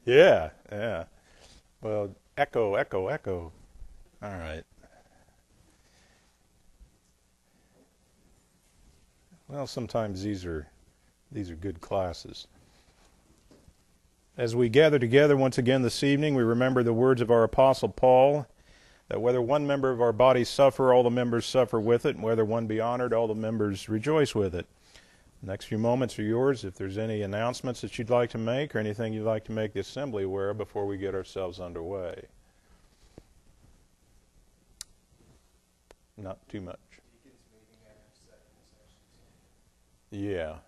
Yeah, yeah. Well, echo, echo, echo. All right. Well, sometimes these are good classes. As we gather together once again this evening, we remember the words of our apostle Paul that whether one member of our body suffer, all the members suffer with it, and whether one be honored, all the members rejoice with it. The next few moments are yours. If there's any announcements that you'd like to make or anything you'd like to make the assembly aware of before we get ourselves underway. Not too much. Yeah.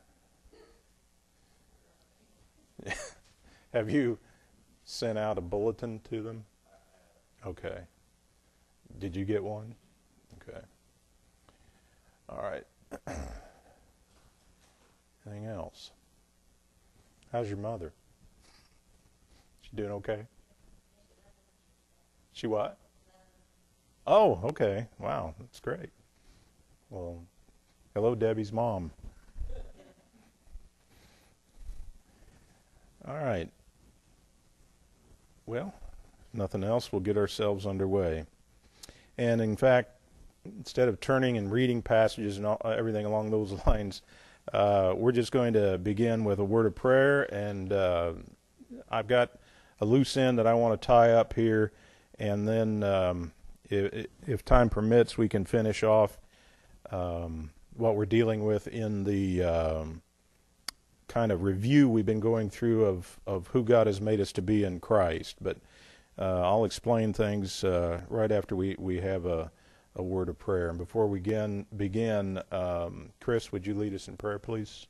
Have you sent out a bulletin to them? Okay. Did you get one? Okay. All right. Anything else? How's your mother? She doing okay? She what? Oh, okay. Wow, that's great. Well, hello, Debbie's mom. All right. Well, if nothing else, we'll get ourselves underway. And in fact, instead of turning and reading passages and everything along those lines, we're just going to begin with a word of prayer. And I've got a loose end that I want to tie up here. And then, if time permits, we can finish off what we're dealing with in the kind of review we've been going through of who God has made us to be in Christ. But I'll explain things right after we have a word of prayer. And before we begin, Chris, would you lead us in prayer, please?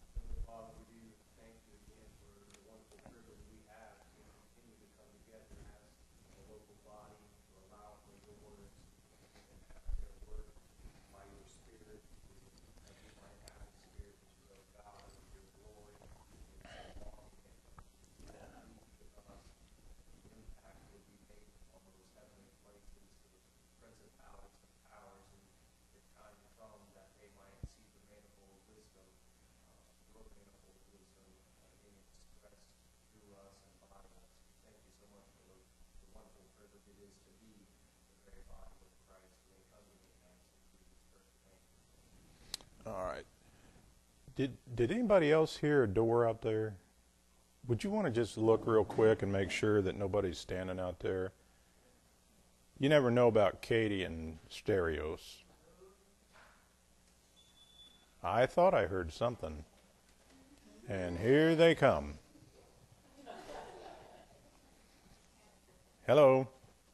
All right. Did anybody else hear a door out there? Would you want to just look real quick and make sure that nobody's standing out there? You never know about Katie and stereos. I thought I heard something. And here they come. Hello.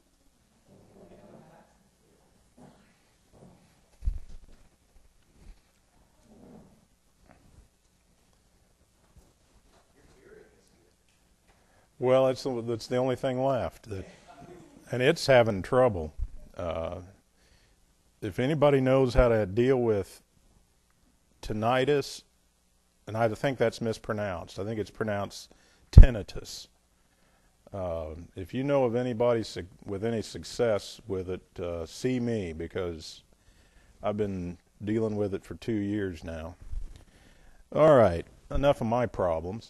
Well, that's the only thing left, and it's having trouble. If anybody knows how to deal with tinnitus, and I think that's mispronounced. I think it's pronounced tinnitus. If you know of anybody with any success with it, see me, because I've been dealing with it for 2 years now. All right, enough of my problems.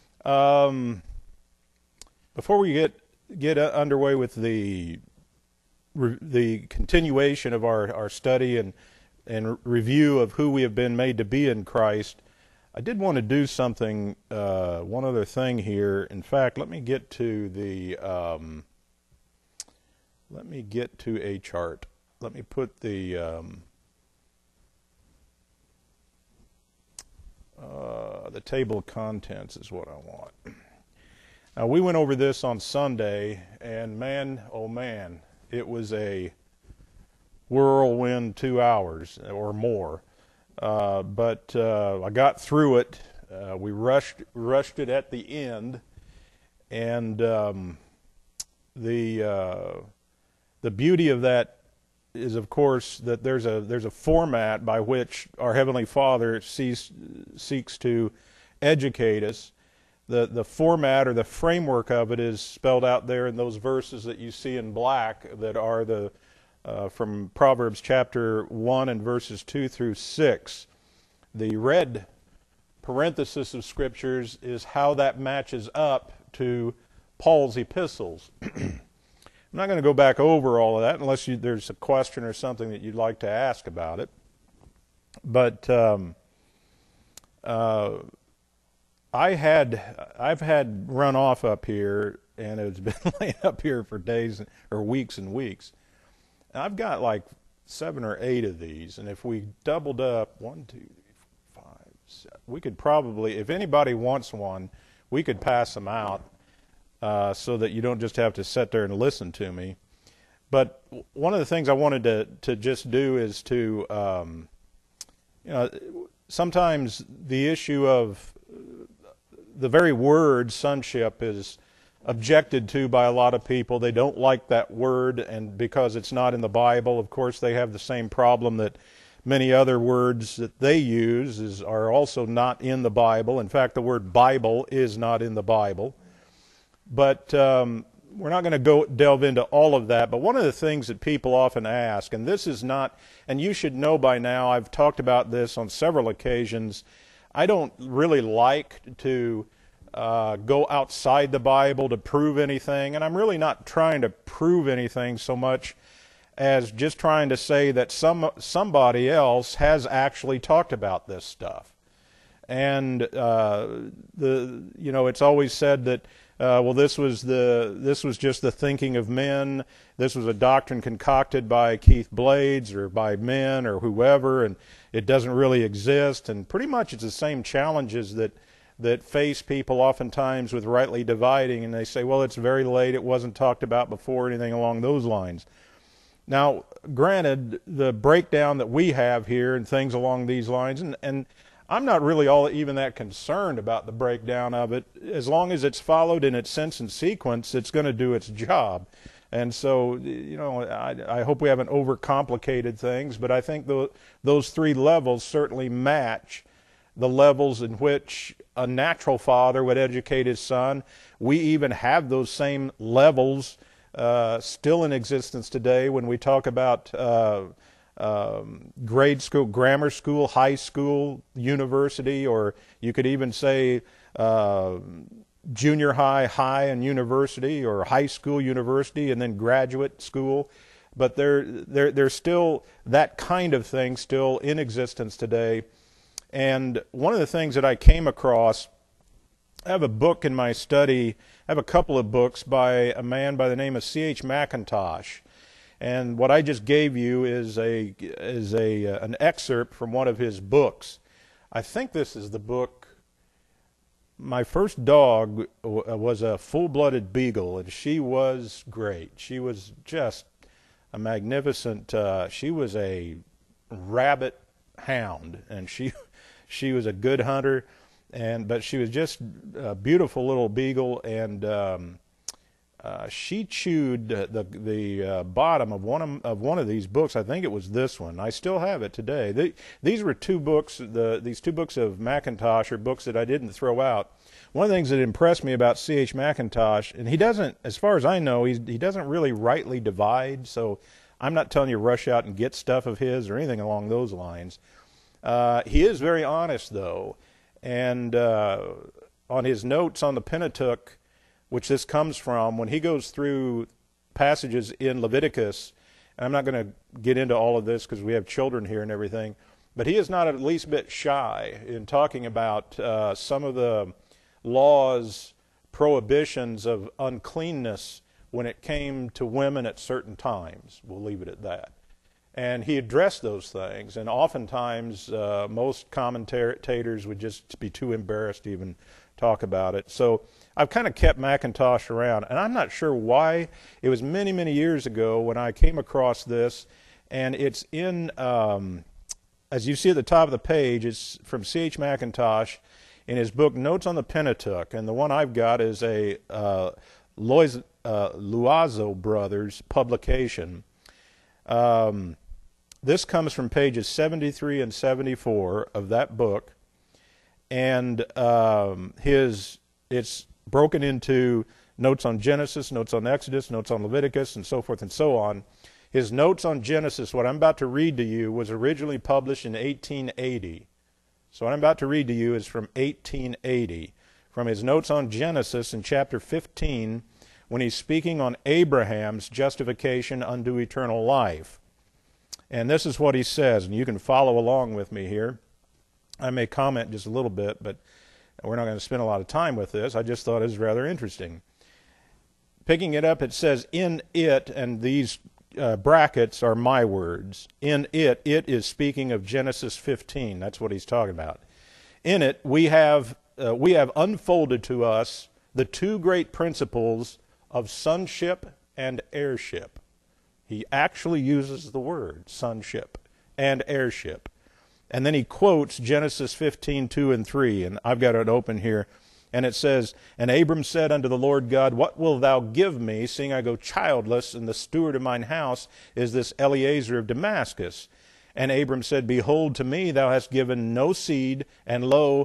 Before we get underway with the continuation of our study and review of who we have been made to be in Christ, I did want to do something, one other thing here. In fact, let me get to a chart. Let me put the table of contents is what I want. We went over this on Sunday, and man, oh man, it was a whirlwind 2 hours or more. But I got through it. We rushed it at the end, and the beauty of that is, of course, that there's a format by which our Heavenly Father seeks to educate us. The format or the framework of it is spelled out there in those verses that you see in black that are from Proverbs chapter 1 and verses 2 through 6. The red parenthesis of scriptures is how that matches up to Paul's epistles. I'm not going to go back over all of that unless there's a question or something that you'd like to ask about it. But I've had runoff up here, and it's been laying up here for days or weeks and weeks. And I've got like 7 or 8 of these, and if we doubled up 1, 2, 3, 4, 5, 7, we could probably, if anybody wants one, we could pass them out so that you don't just have to sit there and listen to me. But one of the things I wanted to just do is to, sometimes the issue of the very word sonship is objected to by a lot of people. They don't like that word, and because it's not in the Bible, of course, they have the same problem that many other words that they use are also not in the Bible. In fact, the word Bible is not in the Bible. But we're not going to delve into all of that. But one of the things that people often ask, and this is not, and you should know by now, I've talked about this on several occasions, I don't really like to go outside the Bible to prove anything, and I'm really not trying to prove anything so much as just trying to say that somebody else has actually talked about this stuff. And it's always said that this was just the thinking of men. This was a doctrine concocted by Keith Blades or by men or whoever, and it doesn't really exist. And pretty much it's the same challenges that face people oftentimes with rightly dividing, and they say, well, it's very late, it wasn't talked about before, anything along those lines. Now, granted, the breakdown that we have here and things along these lines, and I'm not really even that concerned about the breakdown of it. As long as it's followed in its sense and sequence, it's going to do its job. And so, I hope we haven't overcomplicated things, but I think those 3 levels certainly match the levels in which a natural father would educate his son. We even have those same levels still in existence today when we talk about grade school, grammar school, high school, university, or you could even say junior high, high, and university, or high school, university, and then graduate school. But there's still that kind of thing still in existence today. And one of the things that I came across, I have a book in my study, I have a couple of books by a man by the name of C.H. Mackintosh. And what I just gave you is an excerpt from one of his books. I think this is the book. My first dog was a full-blooded beagle, and she was great. She was just a magnificent, she was a rabbit hound, and she was a good hunter, but she was just a beautiful little beagle, and she chewed the bottom of one of these books. I think it was this one. I still have it today. These were 2 books. These 2 books of Mackintosh are books that I didn't throw out. One of the things that impressed me about C.H. Mackintosh, and he doesn't, as far as I know, he doesn't really rightly divide. So I'm not telling you to rush out and get stuff of his or anything along those lines. He is very honest, though, and on his notes on the Pentateuch, which this comes from, when he goes through passages in Leviticus, and I'm not going to get into all of this because we have children here and everything, but he is not at least a bit shy in talking about some of the laws, prohibitions of uncleanness when it came to women at certain times. We'll leave it at that. And he addressed those things, and oftentimes most commentators would just be too embarrassed to even talk about it. So I've kind of kept Mackintosh around, and I'm not sure why. It was many, many years ago when I came across this, and it's in, as you see at the top of the page, it's from C.H. Mackintosh in his book Notes on the Pentateuch, and the one I've got is a Loiseau Brothers publication. This comes from pages 73 and 74 of that book, and it's broken into notes on Genesis, notes on Exodus, notes on Leviticus, and so forth and so on. His notes on Genesis, what I'm about to read to you, was originally published in 1880. So what I'm about to read to you is from 1880. from his notes on Genesis in chapter 15 when he's speaking on Abraham's justification unto eternal life. And this is what he says, and you can follow along with me here. I may comment just a little bit, but we're not going to spend a lot of time with this. I just thought it was rather interesting. Picking it up, it says, in it, and these brackets are my words. In it is speaking of Genesis 15. That's what he's talking about. In it, we have unfolded to us the two great principles of sonship and heirship. He actually uses the word sonship and heirship. And then he quotes Genesis 15, 2 and 3, and I've got it open here. And it says, and Abram said unto the Lord God, what wilt thou give me, seeing I go childless, and the steward of mine house is this Eliezer of Damascus? And Abram said, behold, to me thou hast given no seed, and lo,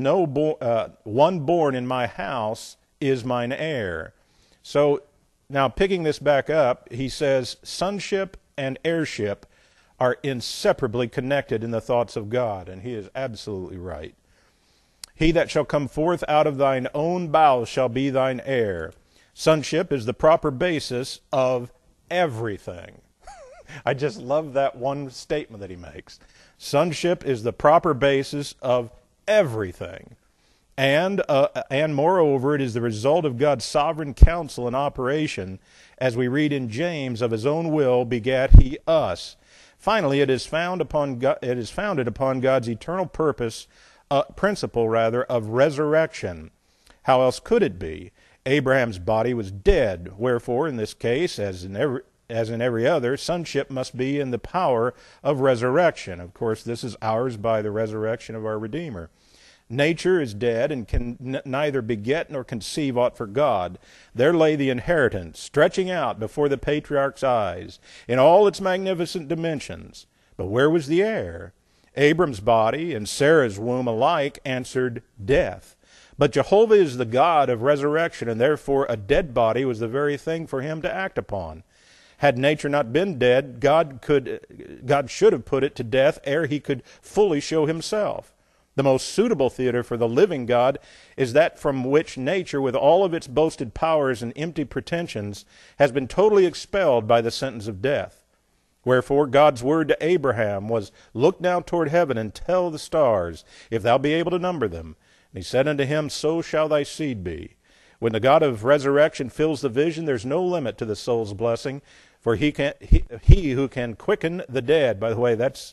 one born in my house is mine heir. So now picking this back up, he says, sonship and heirship are inseparably connected in the thoughts of God, and he is absolutely right. He that shall come forth out of thine own bowels shall be thine heir. Sonship is the proper basis of everything. I just love that one statement that he makes. Sonship is the proper basis of everything. And moreover, it is the result of God's sovereign counsel and operation, as we read in James, of his own will begat he us. Finally, it is founded upon God's eternal principle of resurrection. How else could it be? Abraham's body was dead, wherefore, in this case, as in every other, sonship must be in the power of resurrection. Of course, this is ours by the resurrection of our Redeemer. Nature is dead and can neither beget nor conceive aught for God. There lay the inheritance, stretching out before the patriarch's eyes, in all its magnificent dimensions. But where was the heir? Abram's body and Sarah's womb alike answered death. But Jehovah is the God of resurrection, and therefore a dead body was the very thing for him to act upon. Had nature not been dead, God should have put it to death ere he could fully show himself. The most suitable theater for the living God is that from which nature, with all of its boasted powers and empty pretensions, has been totally expelled by the sentence of death. Wherefore God's word to Abraham was, look now toward heaven and tell the stars, if thou be able to number them. And he said unto him, so shall thy seed be. When the God of resurrection fills the vision, there's no limit to the soul's blessing, for he who can quicken the dead, by the way, that's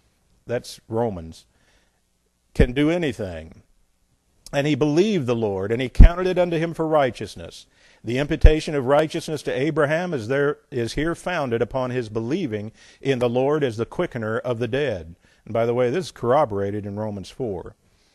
Romans, can do anything. And he believed the Lord, and he counted it unto him for righteousness. The imputation of righteousness to Abraham is here founded upon his believing in the Lord as the quickener of the dead. And by the way, this is corroborated in Romans 4.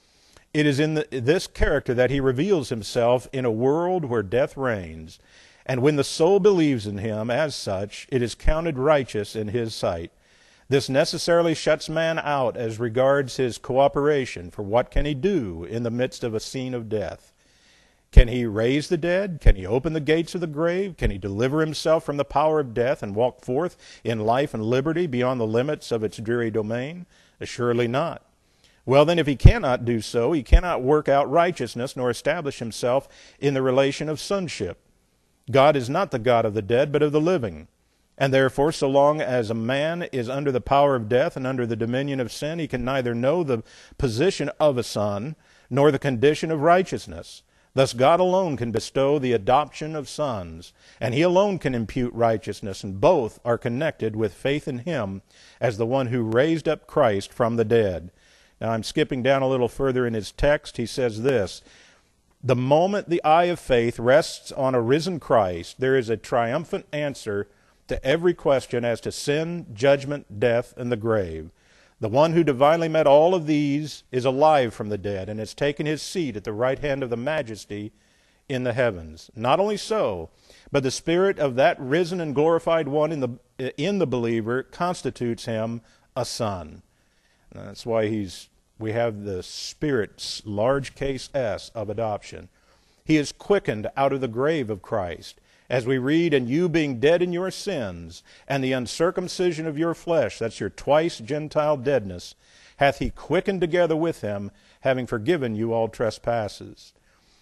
It is in this character that he reveals himself in a world where death reigns. And when the soul believes in him as such, it is counted righteous in his sight. This necessarily shuts man out as regards his cooperation, for what can he do in the midst of a scene of death? Can he raise the dead? Can he open the gates of the grave? Can he deliver himself from the power of death and walk forth in life and liberty beyond the limits of its dreary domain? Assuredly not. Well, then, if he cannot do so, he cannot work out righteousness nor establish himself in the relation of sonship. God is not the God of the dead, but of the living. And therefore, so long as a man is under the power of death and under the dominion of sin, he can neither know the position of a son nor the condition of righteousness. Thus God alone can bestow the adoption of sons, and he alone can impute righteousness, and both are connected with faith in him as the one who raised up Christ from the dead. Now I'm skipping down a little further in his text. He says this, the moment the eye of faith rests on a risen Christ, there is a triumphant answer to every question as to sin, judgment, death, and the grave. The one who divinely met all of these is alive from the dead and has taken his seat at the right hand of the Majesty in the heavens. Not only so, but the spirit of that risen and glorified one in the believer constitutes him a son. And that's why we have the Spirit's large case S of adoption. He is quickened out of the grave of Christ. As we read, and you being dead in your sins, and the uncircumcision of your flesh, that's your twice Gentile deadness, hath he quickened together with him, having forgiven you all trespasses.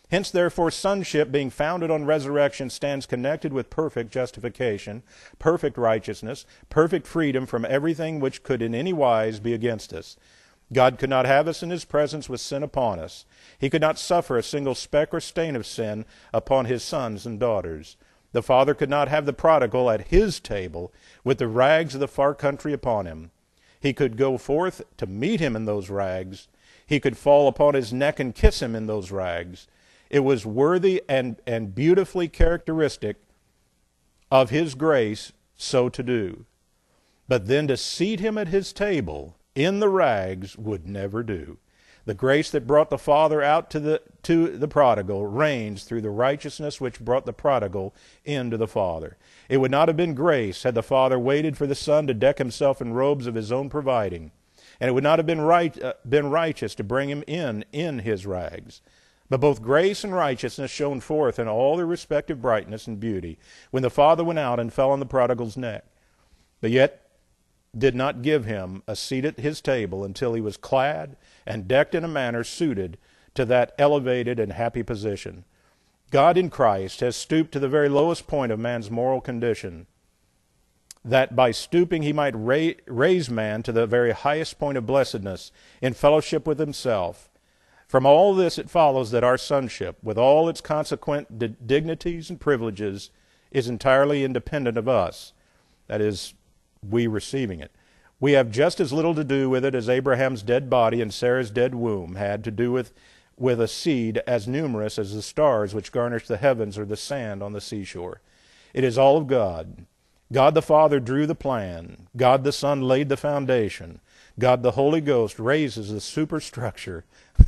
Hence, therefore, sonship, being founded on resurrection, stands connected with perfect justification, perfect righteousness, perfect freedom from everything which could in any wise be against us. God could not have us in his presence with sin upon us. He could not suffer a single speck or stain of sin upon his sons and daughters. The Father could not have the prodigal at his table with the rags of the far country upon him. He could go forth to meet him in those rags. He could fall upon his neck and kiss him in those rags. It was worthy and beautifully characteristic of his grace so to do. But then to seat him at his table in the rags would never do. The grace that brought the Father out to the prodigal reigns through the righteousness which brought the prodigal into the Father. It would not have been grace had the Father waited for the Son to deck himself in robes of his own providing. And it would not have been righteous to bring him in his rags. But both grace and righteousness shone forth in all their respective brightness and beauty when the Father went out and fell on the prodigal's neck, but yet did not give him a seat at his table until he was clad and decked in a manner suited to that elevated and happy position. God in Christ has stooped to the very lowest point of man's moral condition, that by stooping he might raise man to the very highest point of blessedness in fellowship with himself. From all this it follows that our sonship, with all its consequent dignities and privileges, is entirely independent of us. That is, we receiving it. We have just as little to do with it as Abraham's dead body and Sarah's dead womb had to do with a seed as numerous as the stars which garnish the heavens or the sand on the seashore. It is all of God. God the Father drew the plan. God the Son laid the foundation. God the Holy Ghost raises the superstructure.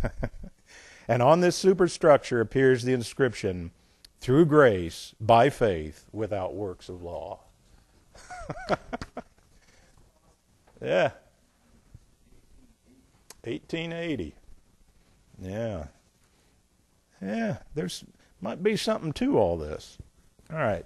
And on this superstructure appears the inscription, through grace, by faith, without works of law. Yeah. 1880. Yeah. Yeah, there's might be something to all this. All right.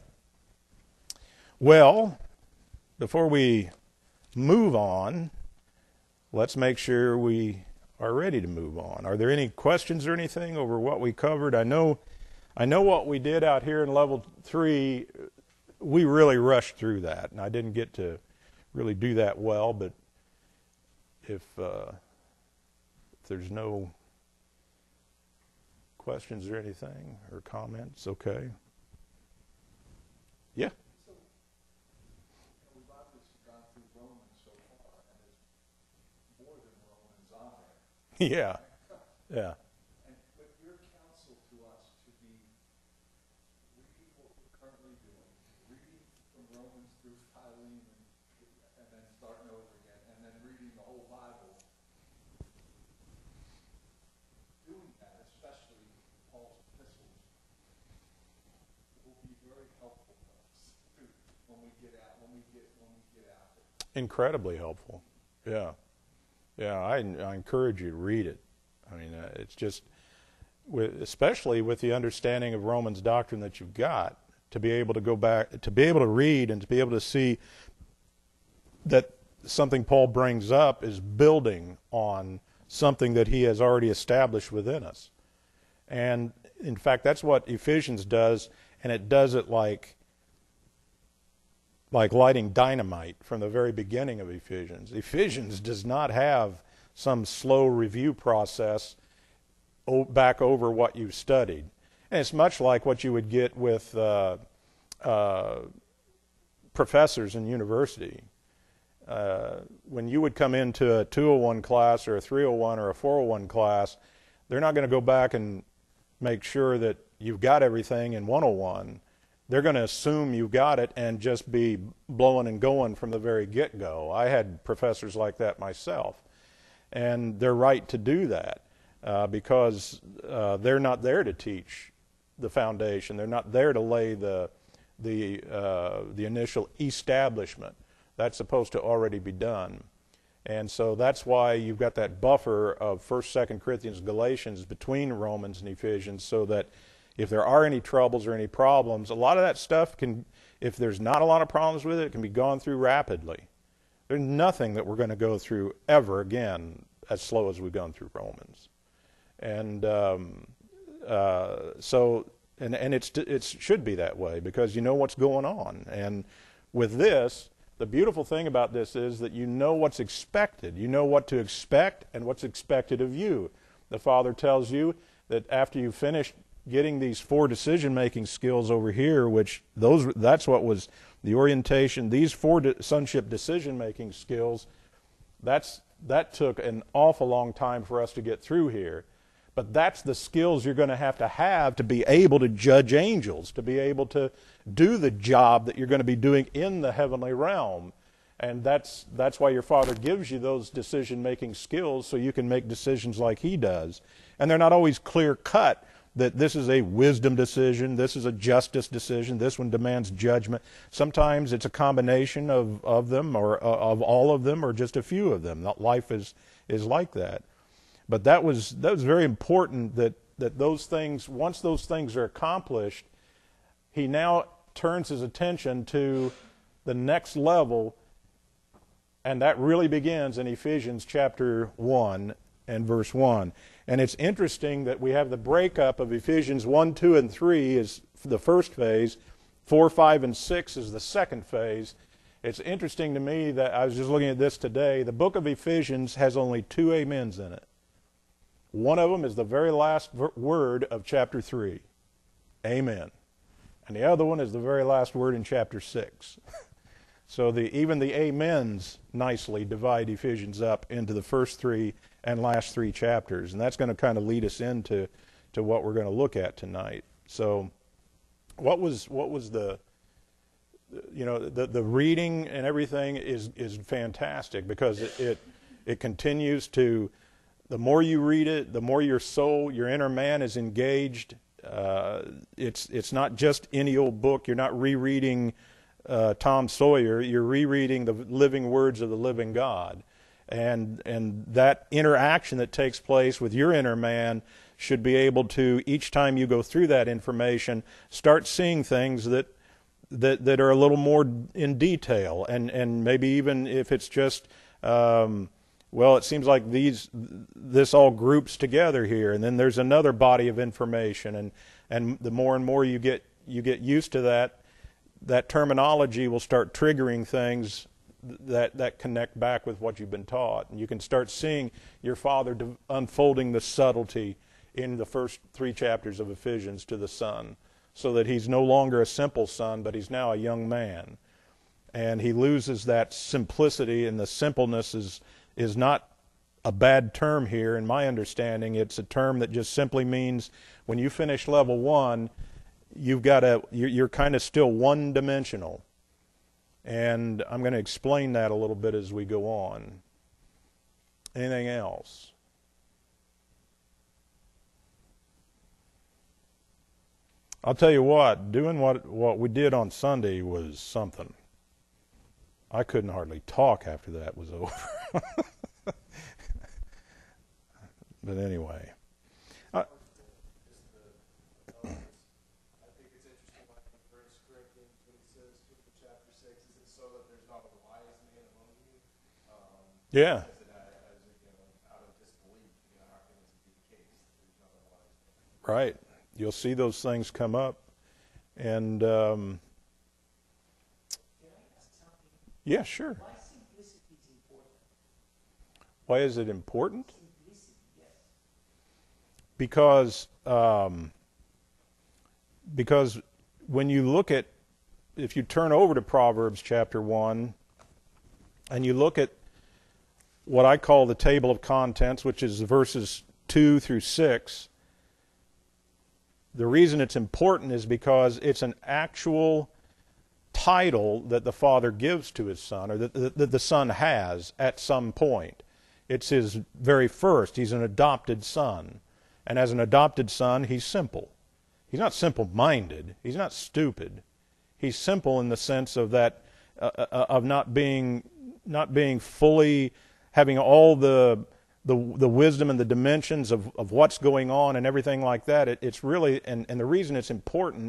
Well, before we move on, let's make sure we are ready to move on. Are there any questions or anything over what we covered? I know what we did out here in level 3, we really rushed through that, and I didn't get to really do that well, but if there's no questions or anything or comments, okay. Yeah. So, we've obviously gone through Romans so far, and there's more than Romans on there. Yeah. Yeah. But your counsel to us to be reading what we're currently doing, reading from Romans through Philemon, and then starting over again, and then reading the whole Bible. Doing that, especially Paul's epistles, will be very helpful to us when we get out there. Incredibly helpful. Yeah. Yeah, I encourage you to read it. I mean, it's just, especially with the understanding of Romans doctrine that you've got, to be able to go back, to be able to read and to be able to see that something Paul brings up is building on something that he has already established within us. And in fact, that's what Ephesians does, and it does it like lighting dynamite from the very beginning of Ephesians. Ephesians does not have some slow review process back over what you've studied. And it's much like what you would get with professors in university. When you would come into a 201 class or a 301 or a 401 class, they're not going to go back and make sure that you've got everything in 101. They're going to assume you've got it and just be blowing and going from the very get-go. I had professors like that myself. And they're right to do that because they're not there to teach the foundation. They're not there to lay the initial establishment. That's supposed to already be done. And so that's why you've got that buffer of 1st, 2nd Corinthians, Galatians between Romans and Ephesians, so that if there are any troubles or any problems, a lot of that stuff can, if there's not a lot of problems with it, it can be gone through rapidly. There's nothing that we're going to go through ever again as slow as we've gone through Romans. And it should be that way because you know what's going on. And with this, the beautiful thing about this is that you know what's expected. You know what to expect and what's expected of you. The Father tells you that after you finish getting these 4 decision-making skills over here, that's what was the orientation, these 4 sonship decision-making skills, that took an awful long time for us to get through here. But that's the skills you're going to have to be able to judge angels, to be able to do the job that you're going to be doing in the heavenly realm. And that's why your Father gives you those decision-making skills so you can make decisions like He does. And they're not always clear-cut that this is a wisdom decision, this is a justice decision, this one demands judgment. Sometimes it's a combination of them or of all of them or just a few of them. Life is like that. But that was very important that those things, once those things are accomplished, He now turns His attention to the next level, and that really begins in Ephesians chapter 1 and verse 1. And it's interesting that we have the breakup of Ephesians 1, 2, and 3 is the first phase, 4, 5, and 6 is the second phase. It's interesting to me that I was just looking at this today. The book of Ephesians has only 2 amens in it. One of them is the very last word of chapter 3, amen. And the other one is the very last word in chapter 6. So even the amens nicely divide Ephesians up into the first 3 and last 3 chapters. And that's going to kind of lead us into what we're going to look at tonight. So what was the reading and everything is fantastic because it continues to, the more you read it, the more your soul, your inner man is engaged. It's not just any old book. You're not rereading Tom Sawyer. You're rereading the living words of the living God. And that interaction that takes place with your inner man should be able to, each time you go through that information, start seeing things that are a little more in detail. And maybe even if it's just, it seems like this all groups together here, and then there's another body of information, and the more and more you get used to that terminology will start triggering things that connect back with what you've been taught. And you can start seeing your Father unfolding the subtlety in the first 3 chapters of Ephesians to the Son, so that He's no longer a simple son, but He's now a young man. And He loses that simplicity, and the simpleness is not a bad term here. In my understanding, it's a term that just simply means when you finish level 1, you're kind of still one-dimensional. And I'm going to explain that a little bit as we go on. Anything else? I'll tell you what, doing what we did on Sunday was something. I couldn't hardly talk after that was over. But anyway. Yeah. Right. You'll see those things come up. And, yeah, sure. Why simplicity is important? Why is it important? Simplicity, yes. Because when you look at, if you turn over to Proverbs chapter 1, and you look at what I call the table of contents, which is verses 2 through 6, the reason it's important is because it's an actual title that the Father gives to His Son, or that the Son has at some point. It's His very first. He's an adopted son. And as an adopted son, He's simple. He's not simple-minded. He's not stupid. He's simple in the sense of that, of not being fully, having all the wisdom and the dimensions of what's going on and everything like that. It's really, and the reason it's important,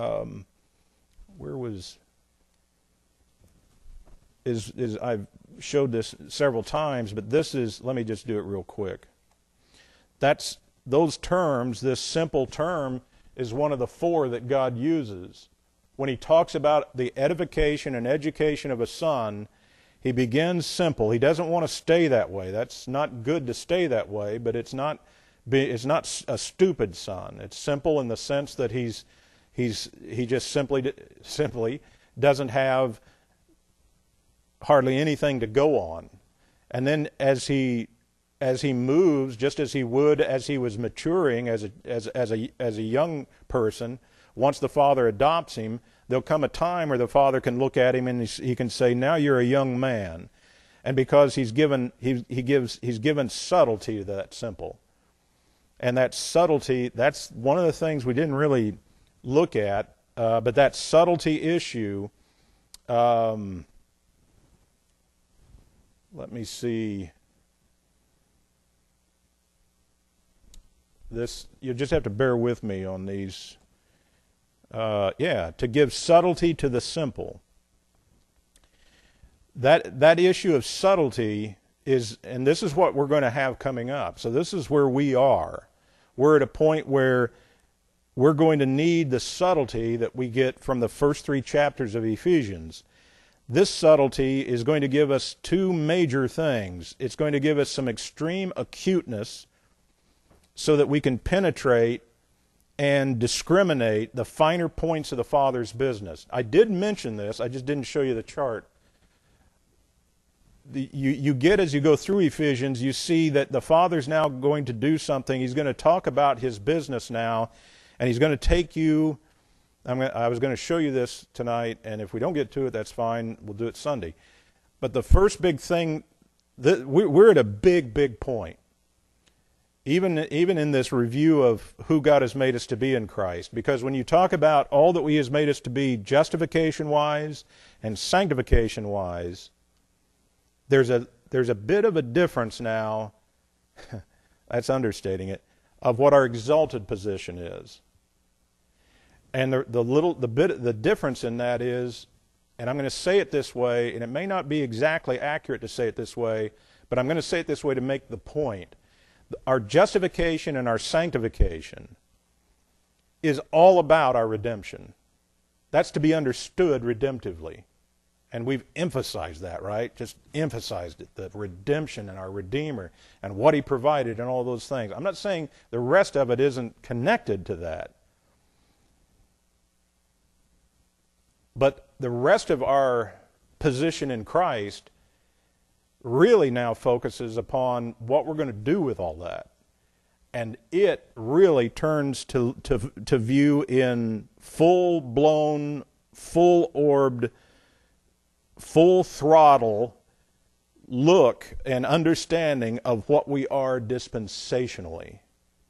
is I've showed this several times, but this is, let me just do it real quick. That's those terms, this simple term, is one of the four that God uses. When he talks about the edification and education of a son, he begins simple. He doesn't want to stay that way. That's not good to stay that way, but it's not a stupid son. It's simple in the sense that he just simply doesn't have hardly anything to go on. And then as he moves, just as he would as he was maturing as a young person, once the father adopts him, there'll come a time where the father can look at him and he can say, "Now you're a young man," and because he's given subtlety to that simple, and that subtlety, that's one of the things we didn't really look at, but that subtlety issue. Let me see. This, you just have to bear with me on these. To give subtlety to the simple. That issue of subtlety is, and this is what we're going to have coming up. So this is where we are. We're at a point where we're going to need the subtlety that we get from the first 3 chapters of Ephesians. This subtlety is going to give us 2 major things. It's going to give us some extreme acuteness so that we can penetrate and discriminate the finer points of the Father's business. I did mention this, I just didn't show you the chart. You get, as you go through Ephesians, you see that the Father's now going to do something. He's going to talk about his business now, and he's going to take you, I was going to show you this tonight, and if we don't get to it, that's fine, we'll do it Sunday. But the first big thing, we're at a big point. Even in this review of who God has made us to be in Christ. Because when you talk about all that He has made us to be justification-wise and sanctification-wise, there's a bit of a difference now, that's understating it, of what our exalted position is. And the difference in that is, and I'm going to say it this way, and it may not be exactly accurate to say it this way, but I'm going to say it this way to make the point. Our justification and our sanctification is all about our redemption. That's to be understood redemptively. And we've emphasized that, right? Just emphasized it, the redemption and our Redeemer and what He provided and all those things. I'm not saying the rest of it isn't connected to that. But the rest of our position in Christ really now focuses upon what we're going to do with all that. And it really turns to view in full-blown, full-orbed, full-throttle look and understanding of what we are dispensationally.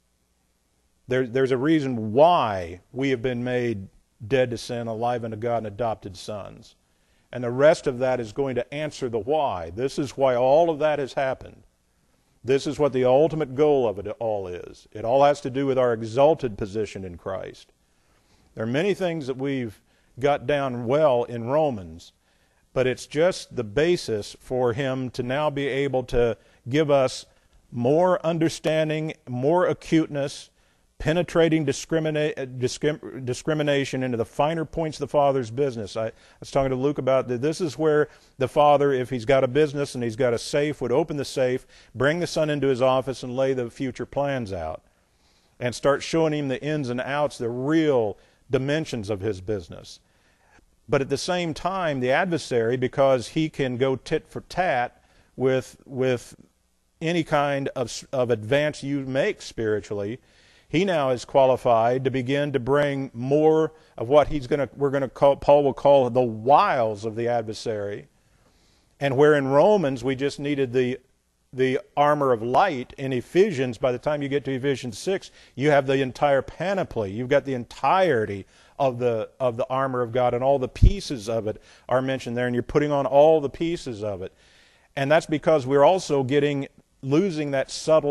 There's a reason why we have been made dead to sin, alive unto God, and adopted sons. And the rest of that is going to answer the why. This is why all of that has happened. This is what the ultimate goal of it all is. It all has to do with our exalted position in Christ. There are many things that we've got down well in Romans, but it's just the basis for him to now be able to give us more understanding, more acuteness, penetrating discrimination into the finer points of the Father's business. I was talking to Luke about that. This is where the Father, if he's got a business and he's got a safe, would open the safe, bring the Son into his office and lay the future plans out and start showing him the ins and outs, the real dimensions of his business. But at the same time, the adversary, because he can go tit for tat with any kind of advance you make spiritually, he now is qualified to begin to bring more of what Paul will call the wiles of the adversary. And where in Romans we just needed the armor of light, in Ephesians, by the time you get to Ephesians 6, you have the entire panoply. You've got the entirety of the armor of God, and all the pieces of it are mentioned there, and you're putting on all the pieces of it. And that's because we're also losing that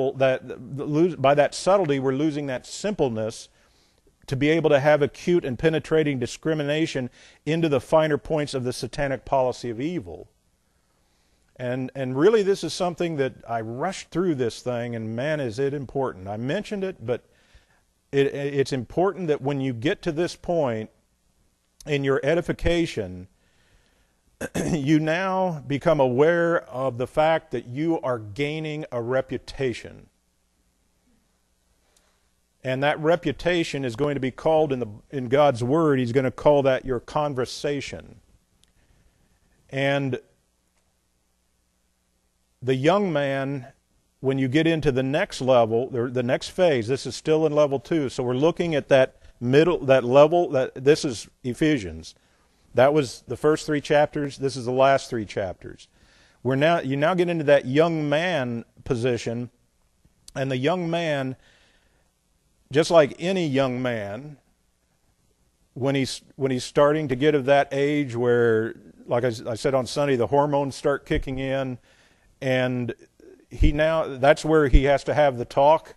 by that subtlety, we're losing that simpleness to be able to have acute and penetrating discrimination into the finer points of the satanic policy of evil. And really this is something that I rushed through this thing, and man, is it important. I mentioned it, but it's important that when you get to this point in your edification, you now become aware of the fact that you are gaining a reputation. And that reputation is going to be called in God's Word, He's going to call that your conversation. And the young man, when you get into the next level, the next phase, this is still in level 2. So we're looking at that level, this is Ephesians. That was the first 3 chapters. This is the last 3 chapters. You now get into that young man position, and the young man, just like any young man, when he's starting to get of that age where, like I said on Sunday, the hormones start kicking in, and that's where he has to have the talk,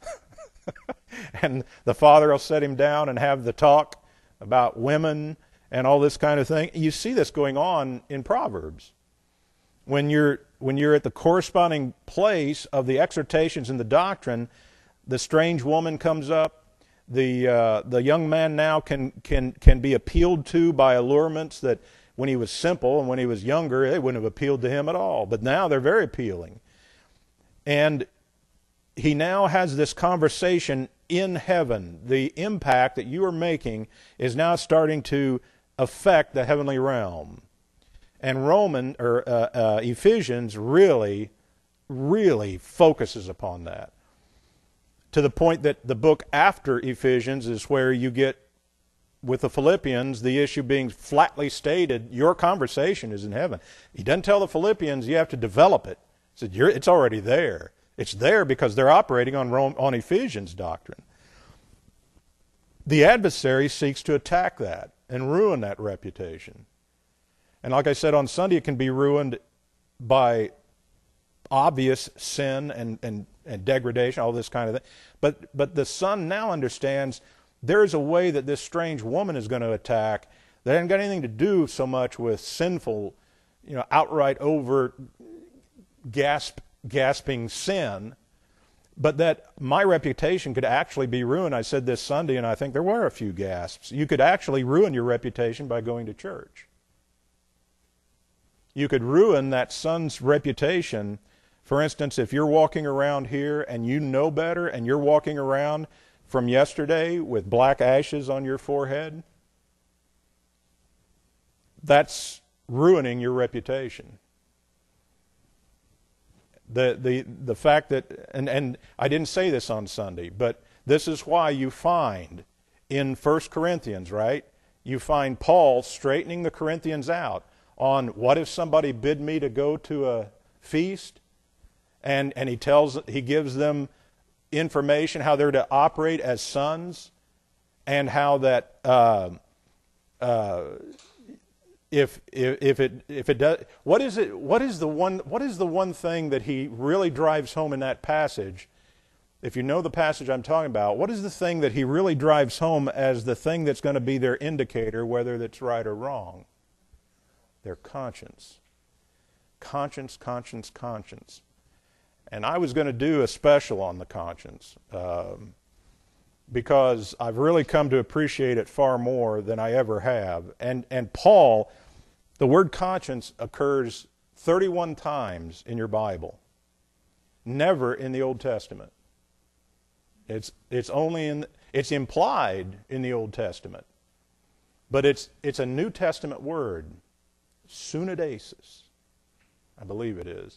and the father will set him down and have the talk about women and all this kind of thing. You see this going on in Proverbs. When you're at the corresponding place of the exhortations and the doctrine, the strange woman comes up. The young man now can be appealed to by allurements that when he was simple and when he was younger, they wouldn't have appealed to him at all. But now they're very appealing. And he now has this conversation in heaven. The impact that you are making is now starting to affect the heavenly realm. And Ephesians really, really focuses upon that. To the point that the book after Ephesians is where you get, with the Philippians, the issue being flatly stated, your conversation is in heaven. He doesn't tell the Philippians you have to develop it. He said, it's already there. It's there because they're operating on Ephesians doctrine. The adversary seeks to attack that and ruin that reputation. And like I said on Sunday, it can be ruined by obvious sin and degradation, all this kind of thing. But the son now understands there's a way that this strange woman is going to attack that hasn't got anything to do so much with sinful, outright overt gasping sin, but that my reputation could actually be ruined. I said this Sunday, and I think there were a few gasps. You could actually ruin your reputation by going to church. You could ruin that son's reputation. For instance, if you're walking around here and you know better and you're walking around from yesterday with black ashes on your forehead, that's ruining your reputation. The fact that, and I didn't say this on Sunday, but this is why you find in 1 Corinthians, right? You find Paul straightening the Corinthians out on what if somebody bid me to go to a feast, and he gives them information how they're to operate as sons, and how that if it does, what is the one thing that he really drives home in that passage? If you know the passage I'm talking about, what is the thing that he really drives home as the thing that's going to be their indicator whether that's right or wrong? Their conscience. Conscience, conscience, conscience. And I was going to do a special on the conscience because I've really come to appreciate it far more than I ever have. And Paul, the word conscience occurs 31 times in your Bible, never in the Old Testament. It's implied in the Old Testament, but it's a New Testament word, sunadesis, I believe it is.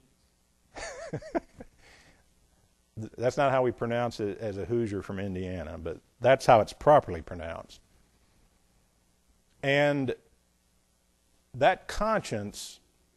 That's not how we pronounce it as a Hoosier from Indiana, but that's how it's properly pronounced. And that conscience,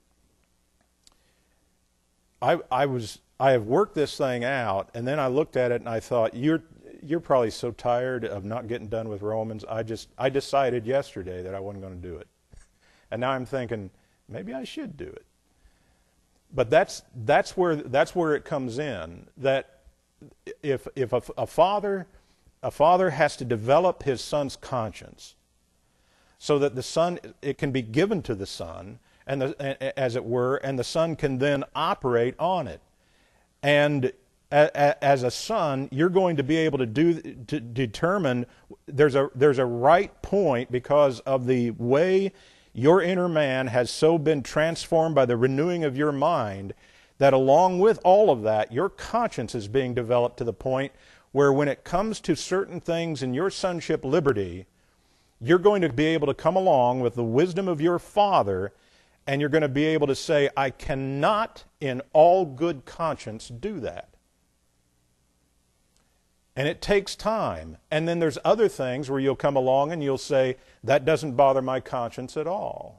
I have worked this thing out, and then I looked at it and I thought, you're probably so tired of not getting done with Romans. I decided yesterday that I wasn't going to do it, and now I'm thinking maybe I should do it. But that's where it comes in. That if a father has to develop his son's conscience, so that the son, it can be given to the son, and as it were, and the son can then operate on it. And as a son, you're going to be able to determine there's a right point because of the way your inner man has so been transformed by the renewing of your mind that along with all of that, your conscience is being developed to the point where when it comes to certain things in your sonship liberty, you're going to be able to come along with the wisdom of your Father, and you're going to be able to say, I cannot in all good conscience do that. And it takes time. And then there's other things where you'll come along and you'll say, that doesn't bother my conscience at all.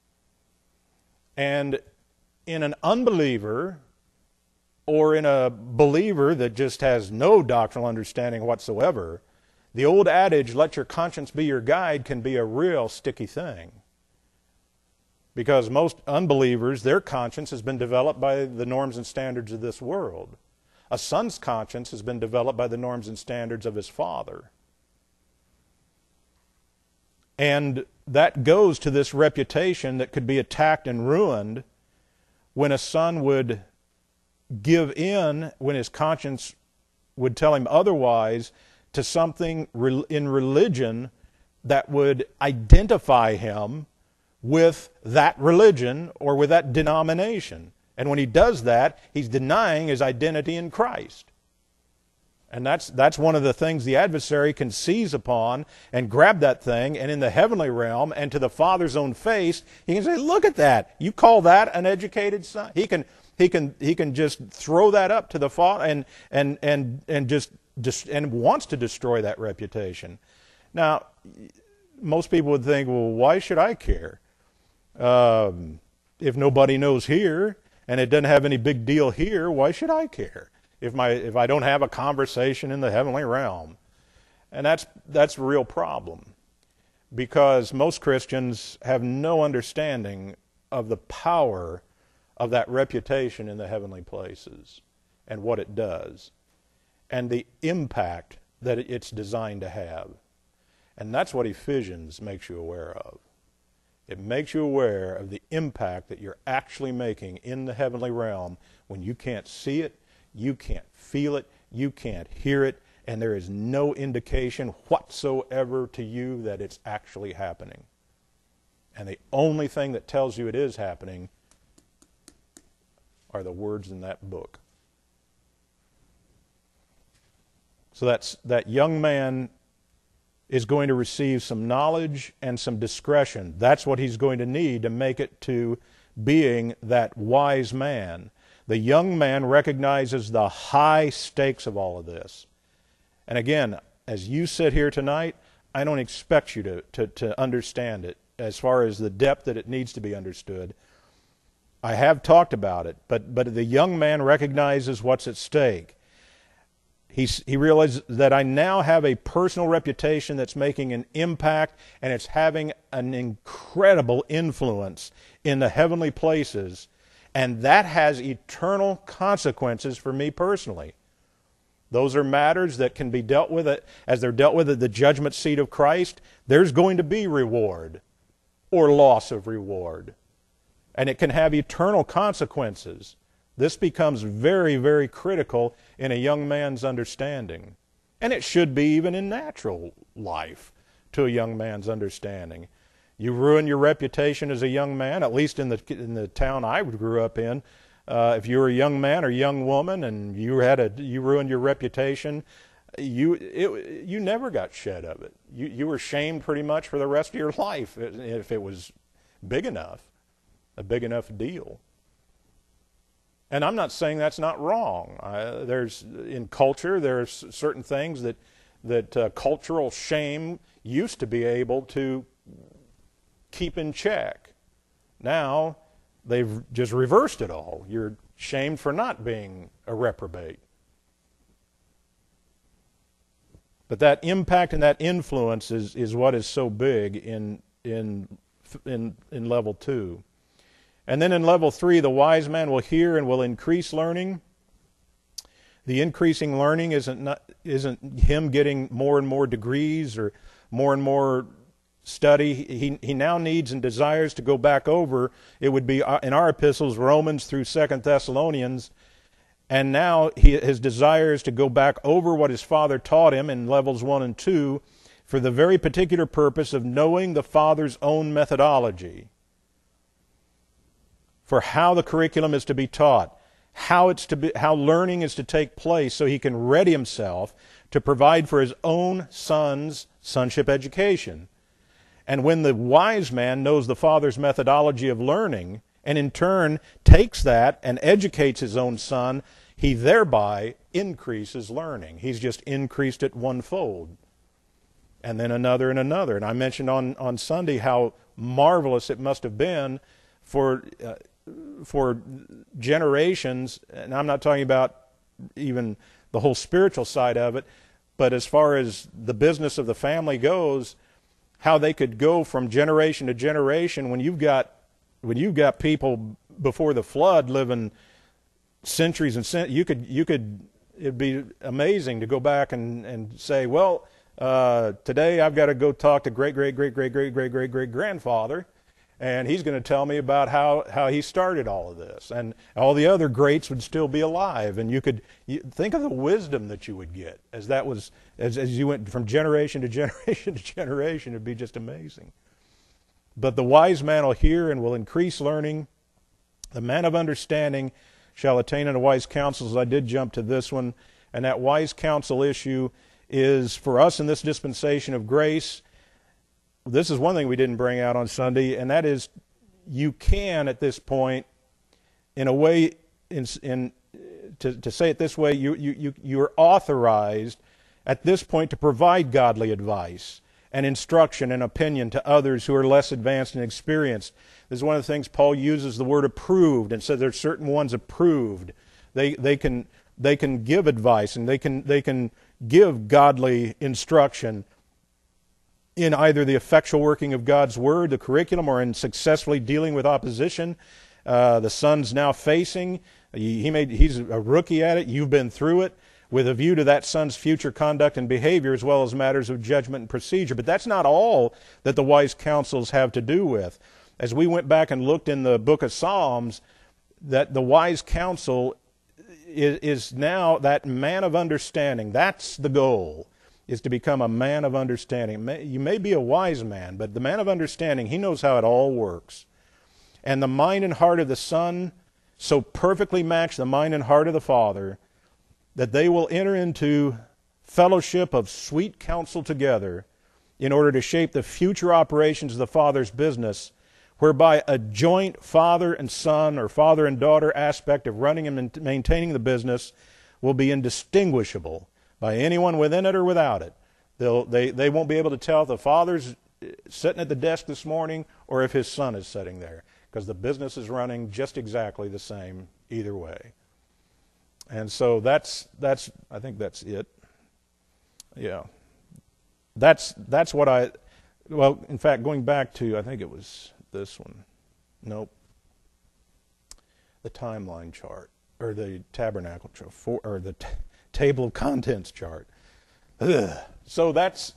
And in an unbeliever or in a believer that just has no doctrinal understanding whatsoever, the old adage, let your conscience be your guide, can be a real sticky thing. Because most unbelievers, their conscience has been developed by the norms and standards of this world. A son's conscience has been developed by the norms and standards of his father. And that goes to this reputation that could be attacked and ruined when a son would give in, when his conscience would tell him otherwise, to something in religion that would identify him with that religion or with that denomination. And when he does that, he's denying his identity in Christ. And that's one of the things the adversary can seize upon and grab that thing, and in the heavenly realm and to the Father's own face, he can say, look at that. You call that an educated son? He can just throw that up to the Father and wants to destroy that reputation. Now, most people would think, well, why should I care? If nobody knows here, and it doesn't have any big deal here, why should I care if I don't have a conversation in the heavenly realm? And that's a real problem, because most Christians have no understanding of the power of that reputation in the heavenly places and what it does and the impact that it's designed to have. And that's what Ephesians makes you aware of. It makes you aware of the impact that you're actually making in the heavenly realm when you can't see it, you can't feel it, you can't hear it, and there is no indication whatsoever to you that it's actually happening. And the only thing that tells you it is happening are the words in that book. So that young man is going to receive some knowledge and some discretion. That's what he's going to need to make it to being that wise man. The young man recognizes the high stakes of all of this. And again, as you sit here tonight, I don't expect you to understand it as far as the depth that it needs to be understood. I have talked about it, but the young man recognizes what's at stake. He realizes that I now have a personal reputation that's making an impact, and it's having an incredible influence in the heavenly places, and that has eternal consequences for me personally. Those are matters that can be dealt with as they're dealt with at the judgment seat of Christ. There's going to be reward or loss of reward, and it can have eternal consequences. This becomes very, very critical in a young man's understanding. And it should be even in natural life to a young man's understanding. You ruin your reputation as a young man, at least in the town I grew up in. If you were a young man or young woman and you ruined your reputation, you never got shed of it. You were shamed pretty much for the rest of your life if it was big enough, a big enough deal. And I'm not saying that's not wrong. In culture, there's certain things that cultural shame used to be able to keep in check. Now, they've just reversed it all. You're shamed for not being a reprobate. But that impact and that influence is what is so big in level 2. And then in level 3, the wise man will hear and will increase learning. The increasing learning isn't him getting more and more degrees or more and more study. He now needs and desires to go back over. It would be in our epistles, Romans through 2 Thessalonians. And now his desire is to go back over what his father taught him in levels 1 and 2 for the very particular purpose of knowing the Father's own methodology for how the curriculum is to be taught, how learning is to take place so he can ready himself to provide for his own son's sonship education. And when the wise man knows the Father's methodology of learning and in turn takes that and educates his own son, he thereby increases learning. He's just increased it one-fold. And then another and another. And I mentioned on Sunday how marvelous it must have been for generations, and I'm not talking about even the whole spiritual side of it, but as far as the business of the family goes, how they could go from generation to generation when you've got people before the flood living centuries and it'd be amazing to go back and say, well, today I've got to go talk to great-great-great-great-great-great-great-great-grandfather, and he's going to tell me about how he started all of this. And all the other greats would still be alive. And you think of the wisdom that you would get as you went from generation to generation to generation. It'd be just amazing. But the wise man will hear and will increase learning. The man of understanding shall attain unto wise counsels. I did jump to this one. And that wise counsel issue is for us in this dispensation of grace. This is one thing we didn't bring out on Sunday, and that is you can at this point, in a way, to say it this way, you are authorized at this point to provide godly advice and instruction and opinion to others who are less advanced and experienced. This is one of the things Paul uses the word approved and says there's certain ones approved. They can give advice and they can give godly instruction in either the effectual working of God's Word, the curriculum, or in successfully dealing with opposition. The son's now facing. He's a rookie at it. You've been through it with a view to that son's future conduct and behavior as well as matters of judgment and procedure. But that's not all that the wise counsels have to do with. As we went back and looked in the book of Psalms, that the wise counsel is now that man of understanding. That's the goal, is to become a man of understanding. You may be a wise man, but the man of understanding, he knows how it all works. And the mind and heart of the Son so perfectly match the mind and heart of the Father that they will enter into fellowship of sweet counsel together in order to shape the future operations of the Father's business, whereby a joint father and son or father and daughter aspect of running and maintaining the business will be indistinguishable by anyone within it or without it. They won't be able to tell if the father's sitting at the desk this morning or if his son is sitting there, because the business is running just exactly the same either way. And so that's I think that's it. Yeah. That's what well, in fact, going back to, I think it was this one. Nope. The timeline chart, or the tabernacle chart, or the table of contents chart. Ugh. So that's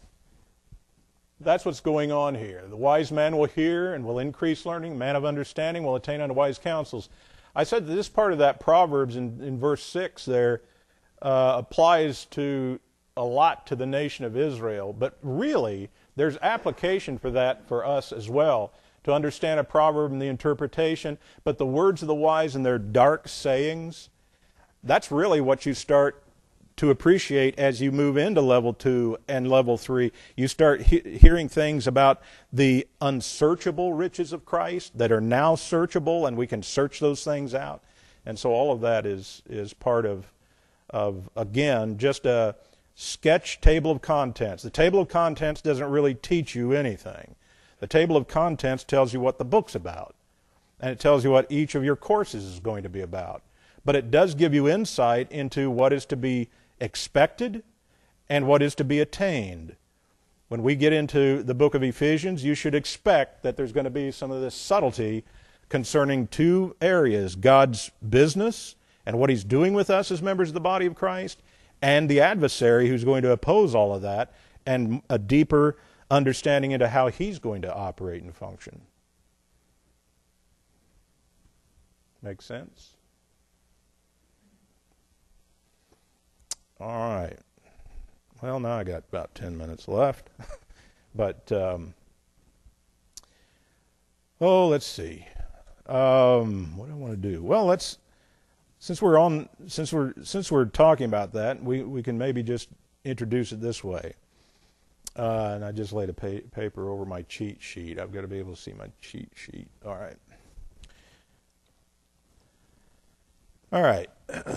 what's going on here. The wise man will hear and will increase learning. The man of understanding will attain unto wise counsels. I said that this part of that Proverbs in verse 6 there applies to a lot to the nation of Israel, but really there's application for that for us as well, to understand a proverb and the interpretation. But the words of the wise and their dark sayings, that's really what you start to appreciate as you move into level 2 and level 3. You start hearing things about the unsearchable riches of Christ that are now searchable, and we can search those things out. And so all of that is part of again, just a sketch table of contents. The table of contents doesn't really teach you anything. The table of contents tells you what the book's about, and it tells you what each of your courses is going to be about. But it does give you insight into what is to be expected and what is to be attained. When we get into the book of Ephesians, you should expect that there's going to be some of this subtlety concerning two areas: God's business and what He's doing with us as members of the body of Christ, and the adversary who's going to oppose all of that, and a deeper understanding into how He's going to operate and function. Make sense? All right. Well, now I got about 10 minutes left. But, let's see. What do I want to do? Well, since we're talking about that, we can maybe just introduce it this way. And I just laid a paper over my cheat sheet. I've got to be able to see my cheat sheet. All right. All right.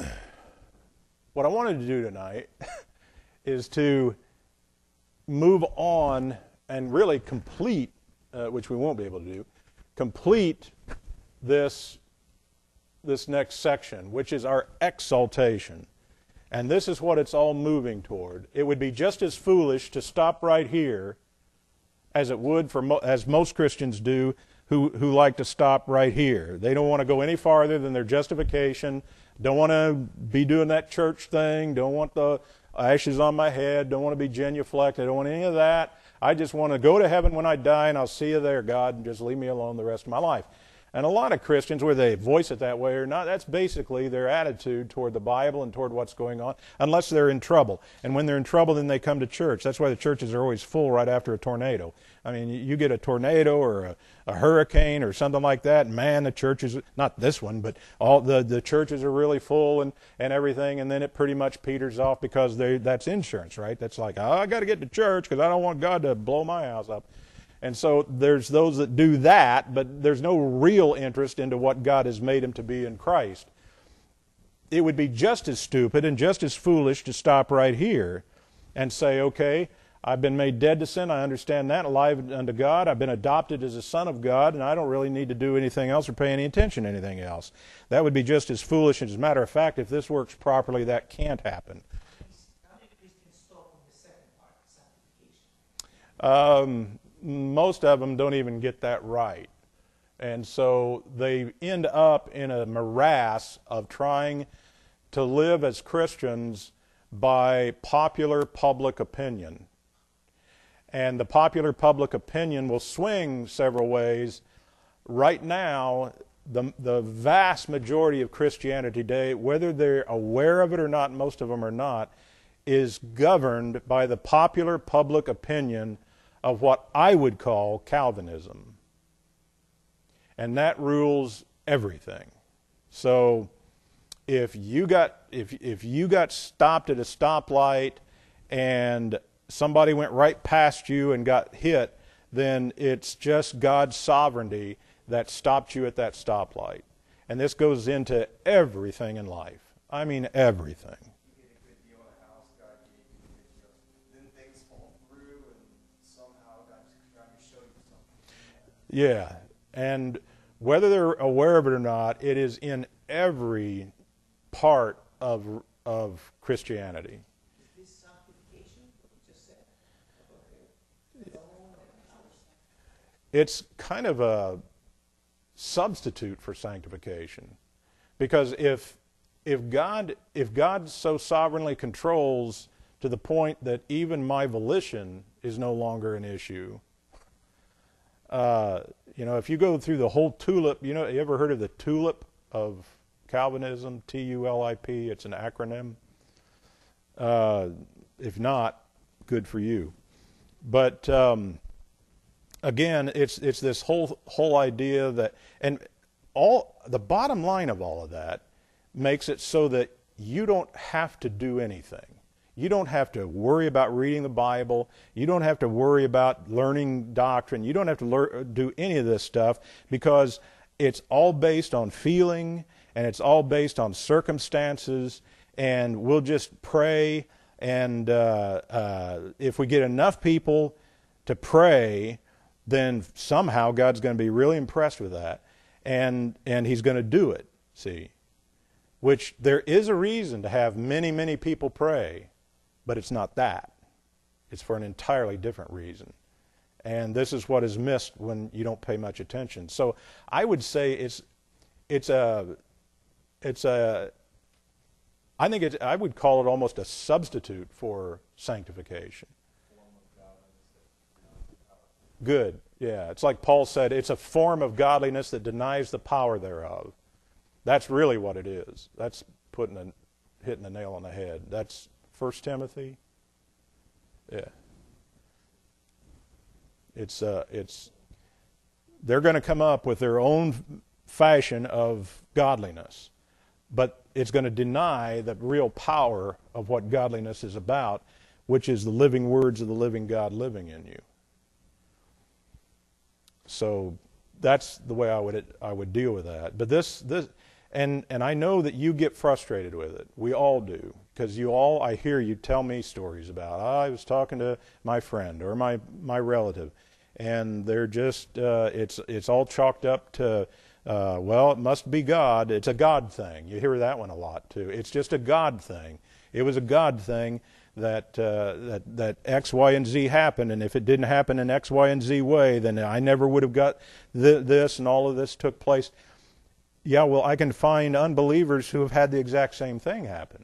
What I wanted to do tonight is to move on and really complete, which we won't be able to do, complete this next section, which is our exaltation. And this is what it's all moving toward. It would be just as foolish to stop right here as it would as most Christians do who like to stop right here. They don't want to go any farther than their justification, don't want to be doing that church thing, don't want the ashes on my head, don't want to be genuflect, I don't want any of that. I just want to go to heaven when I die, and I'll see you there, God, and just leave me alone the rest of my life. And a lot of Christians, whether they voice it that way or not, that's basically their attitude toward the Bible and toward what's going on, unless they're in trouble. And when they're in trouble, then they come to church. That's why the churches are always full right after a tornado. I mean, you get a tornado or a hurricane or something like that, and man, the churches, not this one, but all the churches are really full and everything, and then it pretty much peters off because that's insurance, right? That's like, oh, I got to get to church because I don't want God to blow my house up. And so there's those that do that, but there's no real interest into what God has made him to be in Christ. It would be just as stupid and just as foolish to stop right here and say, okay, I've been made dead to sin, I understand that, alive unto God, I've been adopted as a son of God, and I don't really need to do anything else or pay any attention to anything else. That would be just as foolish, and as a matter of fact, if this works properly, that can't happen. How many Christians stop on the second part, sanctification? Most of them don't even get that right. And so they end up in a morass of trying to live as Christians by popular public opinion. And the popular public opinion will swing several ways. Right now, the vast majority of Christianity today, whether they're aware of it or not, most of them are not, is governed by the popular public opinion of what I would call Calvinism. And that rules everything. So if you got stopped at a stoplight and somebody went right past you and got hit, then it's just God's sovereignty that stopped you at that stoplight. And this goes into everything in life. I mean everything. Yeah, and whether they're aware of it or not, it is in every part of Christianity. Is this sanctification, what you just said? It's kind of a substitute for sanctification, because if God so sovereignly controls to the point that even my volition is no longer an issue. If you go through the whole tulip, you ever heard of the tulip of Calvinism, T-U-L-I-P? It's an acronym. If not, good for you. But again, it's this whole idea that, and the bottom line of all of that makes it so that you don't have to do anything. You don't have to worry about reading the Bible. You don't have to worry about learning doctrine. You don't have to do any of this stuff, because it's all based on feeling and it's all based on circumstances, and we'll just pray, and if we get enough people to pray, then somehow God's going to be really impressed with that, and He's going to do it, see. Which there is a reason to have many, many people pray. But it's not that. It's for an entirely different reason. And this is what is missed when you don't pay much attention. So I would say I would call it almost a substitute for sanctification. Good. Yeah. It's like Paul said, it's a form of godliness that denies the power thereof. That's really what it is. That's hitting the nail on the head. That's 1 Timothy. Yeah. It's they're going to come up with their own fashion of godliness, but it's going to deny the real power of what godliness is about, which is the living words of the living God living in you. So that's the way I would deal with that. But this and I know that you get frustrated with it. We all do, because I hear you tell me stories about, I was talking to my friend or my relative, and they're just it's all chalked up to well, it must be God. It's a God thing. You hear that one a lot too. It's just a God thing. It was a God thing that X, Y, and Z happened, and if it didn't happen in X, Y, and Z way, then I never would have got this, and all of this took place. Yeah, well, I can find unbelievers who have had the exact same thing happen.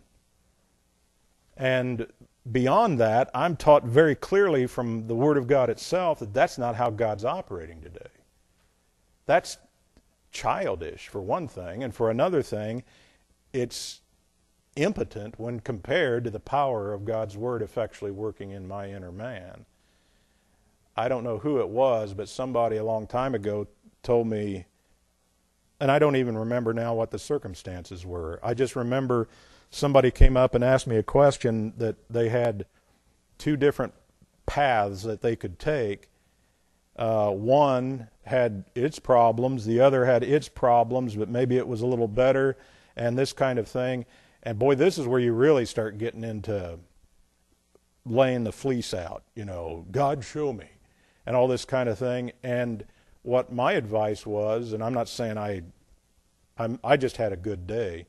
And beyond that, I'm taught very clearly from the Word of God itself that that's not how God's operating today. That's childish, for one thing, and for another thing, it's impotent when compared to the power of God's Word effectually working in my inner man. I don't know who it was, but somebody a long time ago told me, and I don't even remember now what the circumstances were. I just remember somebody came up and asked me a question that they had two different paths that they could take. One had its problems, the other had its problems, but maybe it was a little better, and this kind of thing. And boy, this is where you really start getting into laying the fleece out, God show me, and all this kind of thing. And what my advice was, and I'm not saying I just had a good day.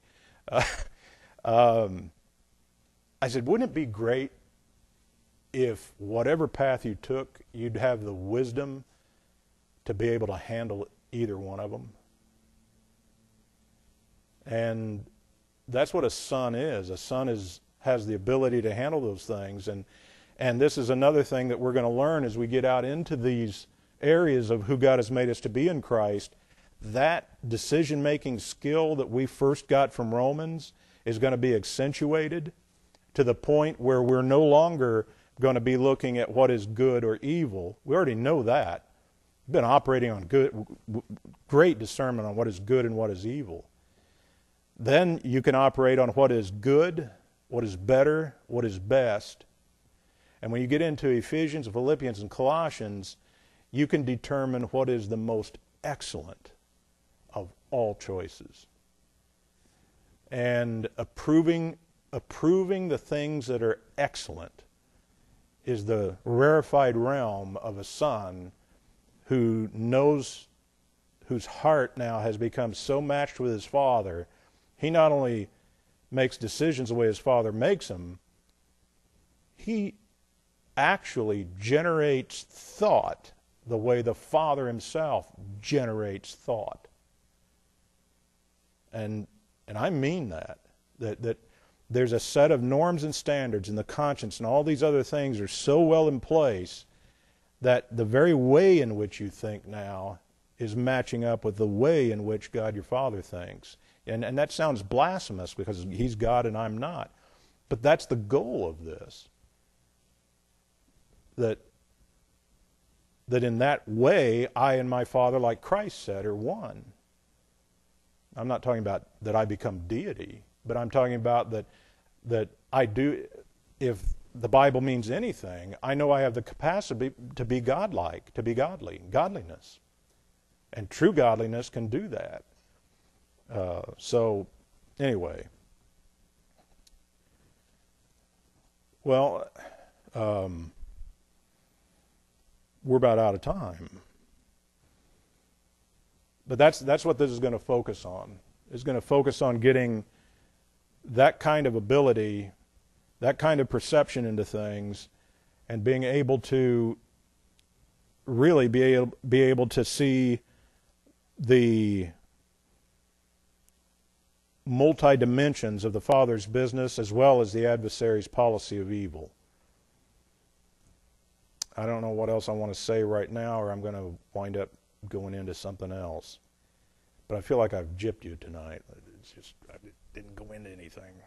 I said, wouldn't it be great if whatever path you took, you'd have the wisdom to be able to handle either one of them? And that's what a son is. A son has the ability to handle those things. And this is another thing that we're going to learn as we get out into these areas of who God has made us to be in Christ. That decision-making skill that we first got from Romans is going to be accentuated to the point where we're no longer going to be looking at what is good or evil. We already know that. We've been operating on great discernment on what is good and what is evil. Then you can operate on what is good, what is better, what is best. And when you get into Ephesians, Philippians, and Colossians, you can determine what is the most excellent of all choices. And approving the things that are excellent is the rarefied realm of a son who knows, whose heart now has become so matched with his father. He not only makes decisions the way his father makes them, he actually generates thought the way the Father himself generates thought. And I mean that there's a set of norms and standards, and the conscience and all these other things are so well in place that the very way in which you think now is matching up with the way in which God your Father thinks. And that sounds blasphemous because he's God and I'm not. But that's the goal of this. That in that way, I and my Father, like Christ said, are one. I'm not talking about that I become deity, but I'm talking about that I do, if the Bible means anything, I know I have the capacity to be godlike, to be godly, godliness. And true godliness can do that. So, anyway. Well, we're about out of time. But that's what this is going to focus on. It's going to focus on getting that kind of ability, that kind of perception into things, and being able to really be able to see the multi-dimensions of the Father's business as well as the adversary's policy of evil. I don't know what else I want to say right now, or I'm going to wind up going into something else. But I feel like I've gypped you tonight. It's just, I didn't go into anything.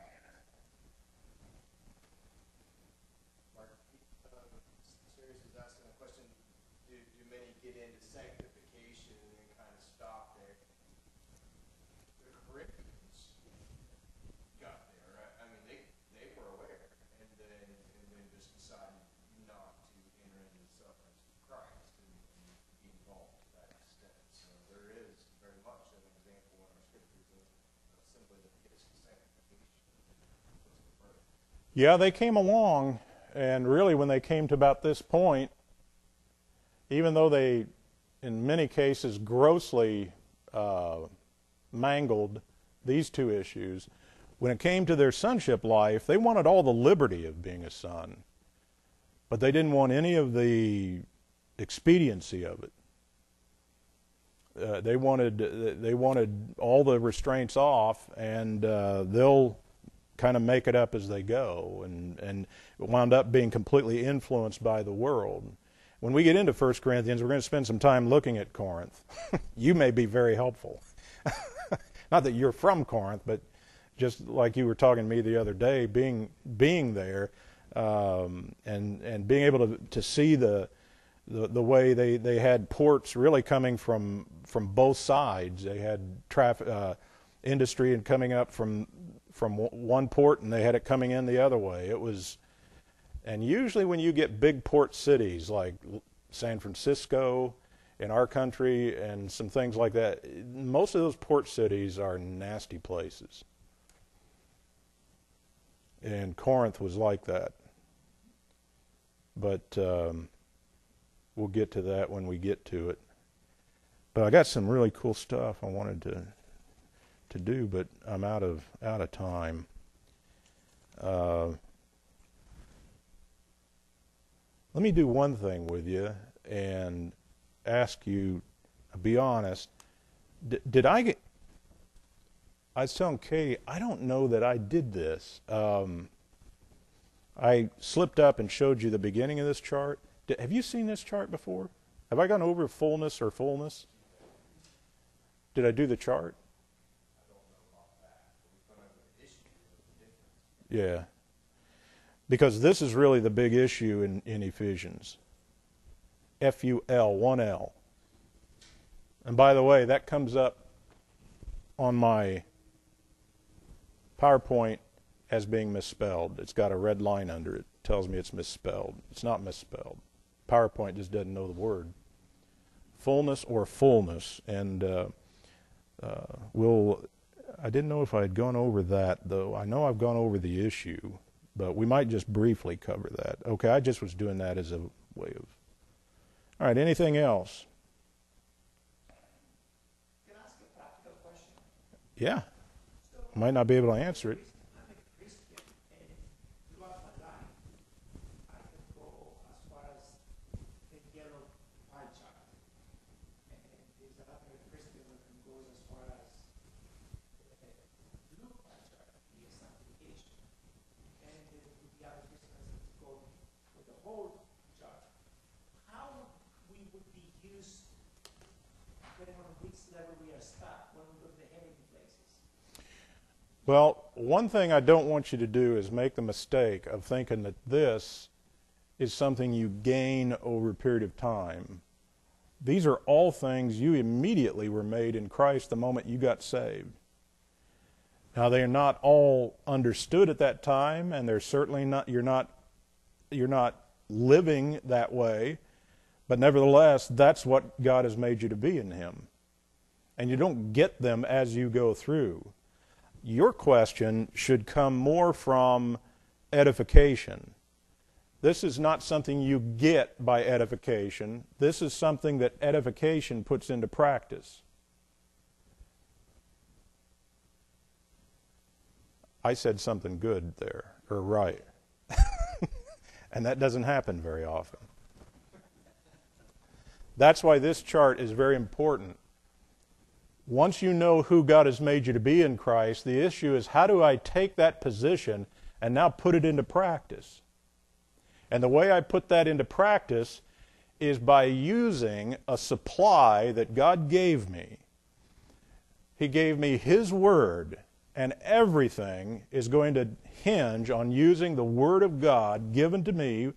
Mark, Serious was asking a question, do many get into sanctification and then kind of stop there? The Corinthians got there, right? I mean, they were aware, and then just decided not to enter into the sufferings of Christ and be involved to that extent. So there is very much an example in our scriptures of simply the gifts of sanctification. Yeah, they came along, and really when they came to about this point, even though they, in many cases, grossly mangled these two issues, when it came to their sonship life, they wanted all the liberty of being a son, but they didn't want any of the expediency of it. They wanted all the restraints off, and they'll kind of make it up as they go, and it wound up being completely influenced by the world. When we get into 1 Corinthians, we're going to spend some time looking at Corinth. You may be very helpful. Not that you're from Corinth, but just like you were talking to me the other day, being there and being able to see the way they had ports really coming from both sides. They had industry and coming up from one port, and they had it coming in the other way. It was, and usually when you get big port cities like San Francisco in our country and some things like that, most of those port cities are nasty places. And Corinth was like that. But we'll get to that when we get to it. But I got some really cool stuff I wanted to do, but I'm out of time. Let me do one thing with you and ask you, be honest, did I get... I was telling Kay, I don't know that I did this. I slipped up and showed you the beginning of this chart. Have you seen this chart before? Have I gone over fullness or fullness? Did I do the chart? Yeah. Because this is really the big issue in Ephesians. F-U-L, 1L. And by the way, that comes up on my PowerPoint as being misspelled. It's got a red line under it. It tells me it's misspelled. It's not misspelled. PowerPoint just doesn't know the word. Fullness or fullness. And I didn't know if I had gone over that, though. I know I've gone over the issue, but we might just briefly cover that. Okay, I just was doing that as a way of... All right, anything else? Can I ask a practical question? Yeah. Might not be able to answer it. I'm a Christian, and throughout my life, I can go as far as the yellow pie chart. And there's another Christian that can go as far as the blue pie chart, the sanctification. And the other Christians that go with the whole chart. How we would be used depending on which level we are stuck when we go to the heavenly places. Well, one thing I don't want you to do is make the mistake of thinking that this is something you gain over a period of time. These are all things you immediately were made in Christ the moment you got saved. Now, they are not all understood at that time, and they're certainly not, you're not living that way, but nevertheless, that's what God has made you to be in Him. And you don't get them as you go through. Your question should come more from edification. This is not something you get by edification. This is something that edification puts into practice. I said something good there, or right. And that doesn't happen very often. That's why this chart is very important. Once you know who God has made you to be in Christ, the issue is how do I take that position and now put it into practice? And the way I put that into practice is by using a supply that God gave me. He gave me His Word, and everything is going to hinge on using the Word of God given to me,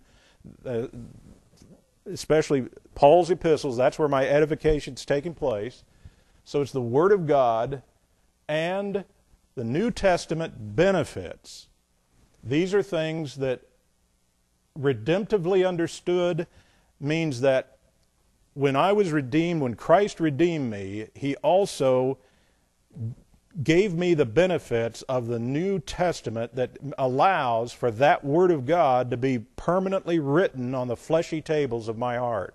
especially Paul's epistles. That's where my edification's taking place. So it's the Word of God and the New Testament benefits. These are things that, redemptively understood, means that when I was redeemed, when Christ redeemed me, He also gave me the benefits of the New Testament that allows for that Word of God to be permanently written on the fleshy tables of my heart.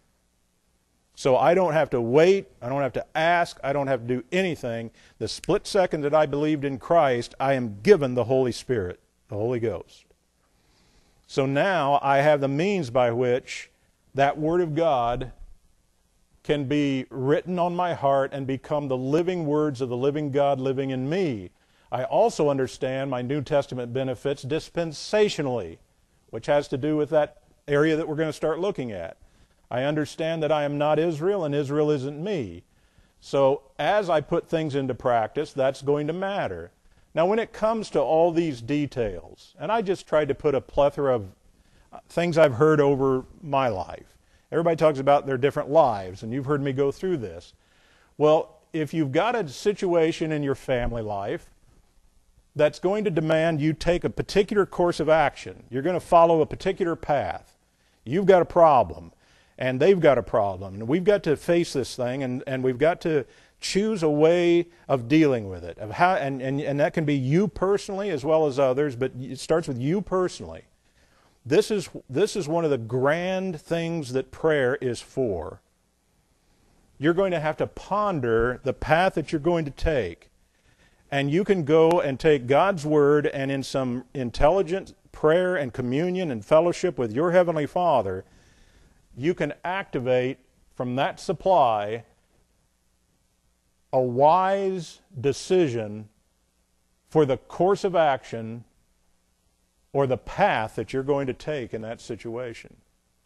So I don't have to wait, I don't have to ask, I don't have to do anything. The split second that I believed in Christ, I am given the Holy Spirit, the Holy Ghost. So now I have the means by which that Word of God can be written on my heart and become the living words of the living God living in me. I also understand my New Testament benefits dispensationally, which has to do with that area that we're going to start looking at. I understand that I am not Israel and Israel isn't me. So as I put things into practice, that's going to matter. Now when it comes to all these details, and I just tried to put a plethora of things I've heard over my life. Everybody talks about their different lives, and you've heard me go through this. Well, if you've got a situation in your family life that's going to demand you take a particular course of action, you're going to follow a particular path, you've got a problem, and they've got a problem, and we've got to face this thing, and we've got to choose a way of dealing with it, of how, and that can be you personally as well as others, but it starts with you personally. This is one of the grand things that prayer is for. You're going to have to ponder the path that you're going to take. And you can go and take God's Word, and in some intelligent prayer and communion and fellowship with your Heavenly Father, you can activate from that supply a wise decision for the course of action or the path that you're going to take in that situation.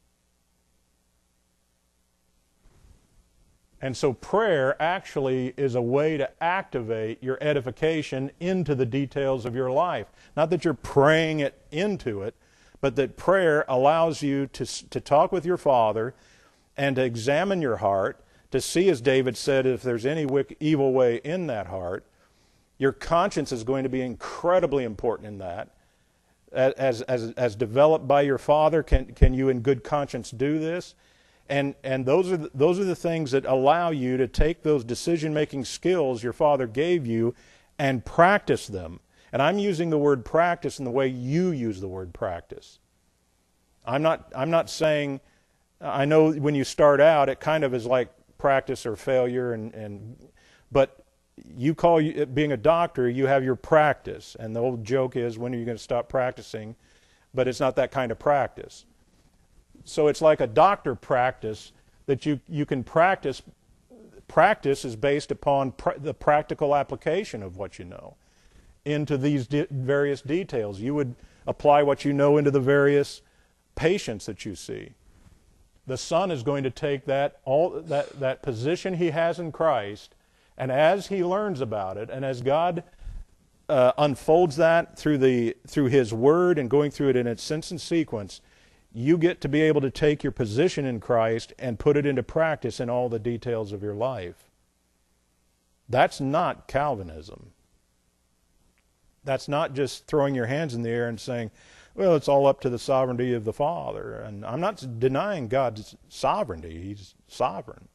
And so prayer actually is a way to activate your edification into the details of your life. Not that you're praying it into it, but that prayer allows you to talk with your Father and to examine your heart, to see, as David said, if there's any evil way in that heart. Your conscience is going to be incredibly important in that. As developed by your Father, can you in good conscience do this? And those are the things that allow you to take those decision-making skills your Father gave you and practice them. And I'm using the word practice in the way you use the word practice. I'm not saying, I know when you start out it kind of is like practice or failure, but you call it being a doctor, you have your practice. And the old joke is, when are you going to stop practicing? But it's not that kind of practice. So it's like a doctor practice that you can practice. Practice is based upon the practical application of what you know into these various details. You would apply what you know into the various patients that you see. The Son is going to take that position he has in Christ, and as he learns about it, and as God unfolds that through His Word and going through it in its sense and sequence, you get to be able to take your position in Christ and put it into practice in all the details of your life. That's not Calvinism. That's not just throwing your hands in the air and saying, well, it's all up to the sovereignty of the Father. And I'm not denying God's sovereignty. He's sovereign.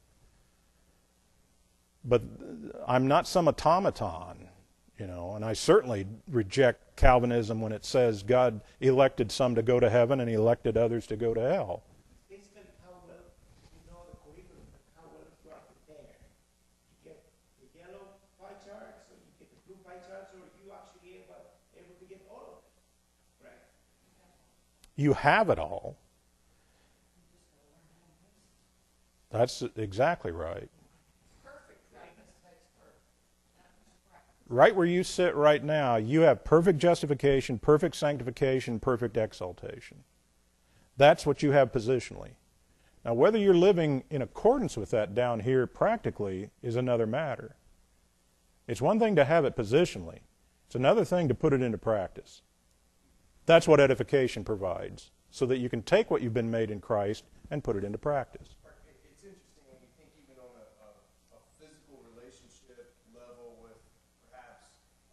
But I'm not some automaton, and I certainly reject Calvinism when it says God elected some to go to heaven and He elected others to go to hell. Basically, how well you know the curriculum, how well you are prepared. You get the yellow pie charts, or you get the blue pie charts, or you actually able to get all of it, right? You have it all. That's exactly right. Right where you sit right now, you have perfect justification, perfect sanctification, perfect exaltation. That's what you have positionally. Now, whether you're living in accordance with that down here practically is another matter. It's one thing to have it positionally. It's another thing to put it into practice. That's what edification provides, so that you can take what you've been made in Christ and put it into practice. It's interesting when you think even on a physical relationship level with perhaps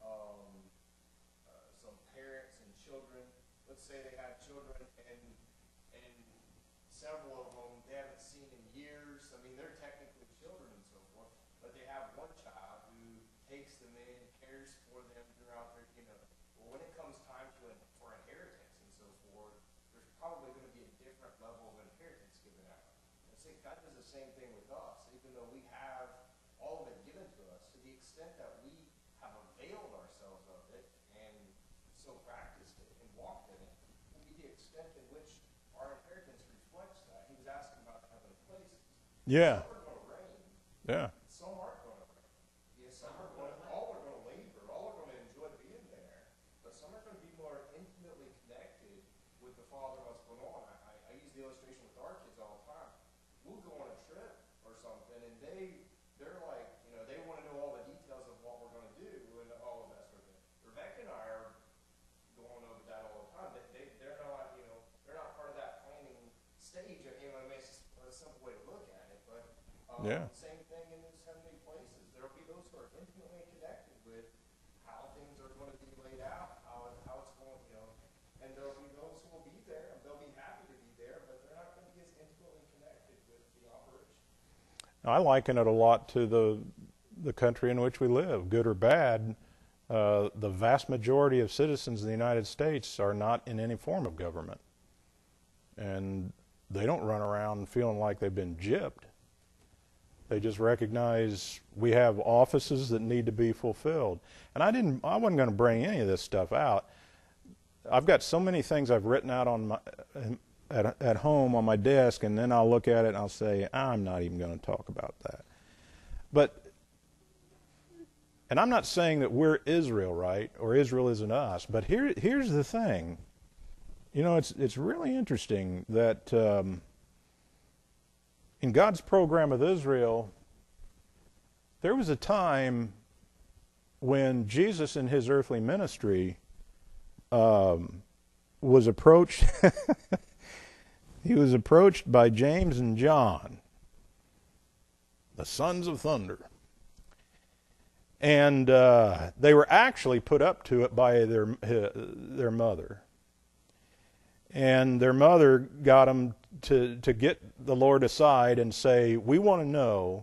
some parents and children. Let's say they have children and several of them they haven't seen in years. I mean, they're technically children and so forth, but they have one child who takes them in, cares for them throughout their, well, when it comes time for inheritance and so forth, there's probably going to be a different level of inheritance given out. And see, God does the same thing with us, even though we have all of it given to us, to the extent that we have availed ourselves of it and so practiced it and walked in it, will be the extent in which our inheritance reflects that. He was asking about heavenly places. Yeah. Some are going to reign. Yeah. Some aren't going to reign. Yes, some are going to, all are going to labor, all are going to enjoy being there, but some are going to be more intimately connected with the Father and what's going on. I use the illustration with our kids all the time. We'll go on a trip or something, and they're like, they want to know all the details of what we're going to do and all of that sort of thing. Rebecca and I are going over that all the time. They're not, they're not part of that planning stage. I mean, it's just a simple way to look at it, but Yeah. same thing in those heavenly places. There will be those who are intimately connected with how things are going to be laid out, how it's going, and there will be those who will be there, and they'll be happy to be there, but they're not going to be as intimately connected with the operation. I liken it a lot to the country in which we live, good or bad. The vast majority of citizens in the United States are not in any form of government. And they don't run around feeling like they've been gypped. They just recognize we have offices that need to be fulfilled. And I wasn't going to bring any of this stuff out. I've got so many things I've written out on at home on my desk, and then I'll look at it and I'll say, I'm not even going to talk about that. And I'm not saying that we're Israel, right, or Israel isn't us, but here's the thing. It's really interesting that in God's program with Israel, there was a time when Jesus in his earthly ministry was approached. He was approached by James and John, the sons of thunder. And they were actually put up to it by their mother. And their mother got them to get the Lord aside and say, we want to know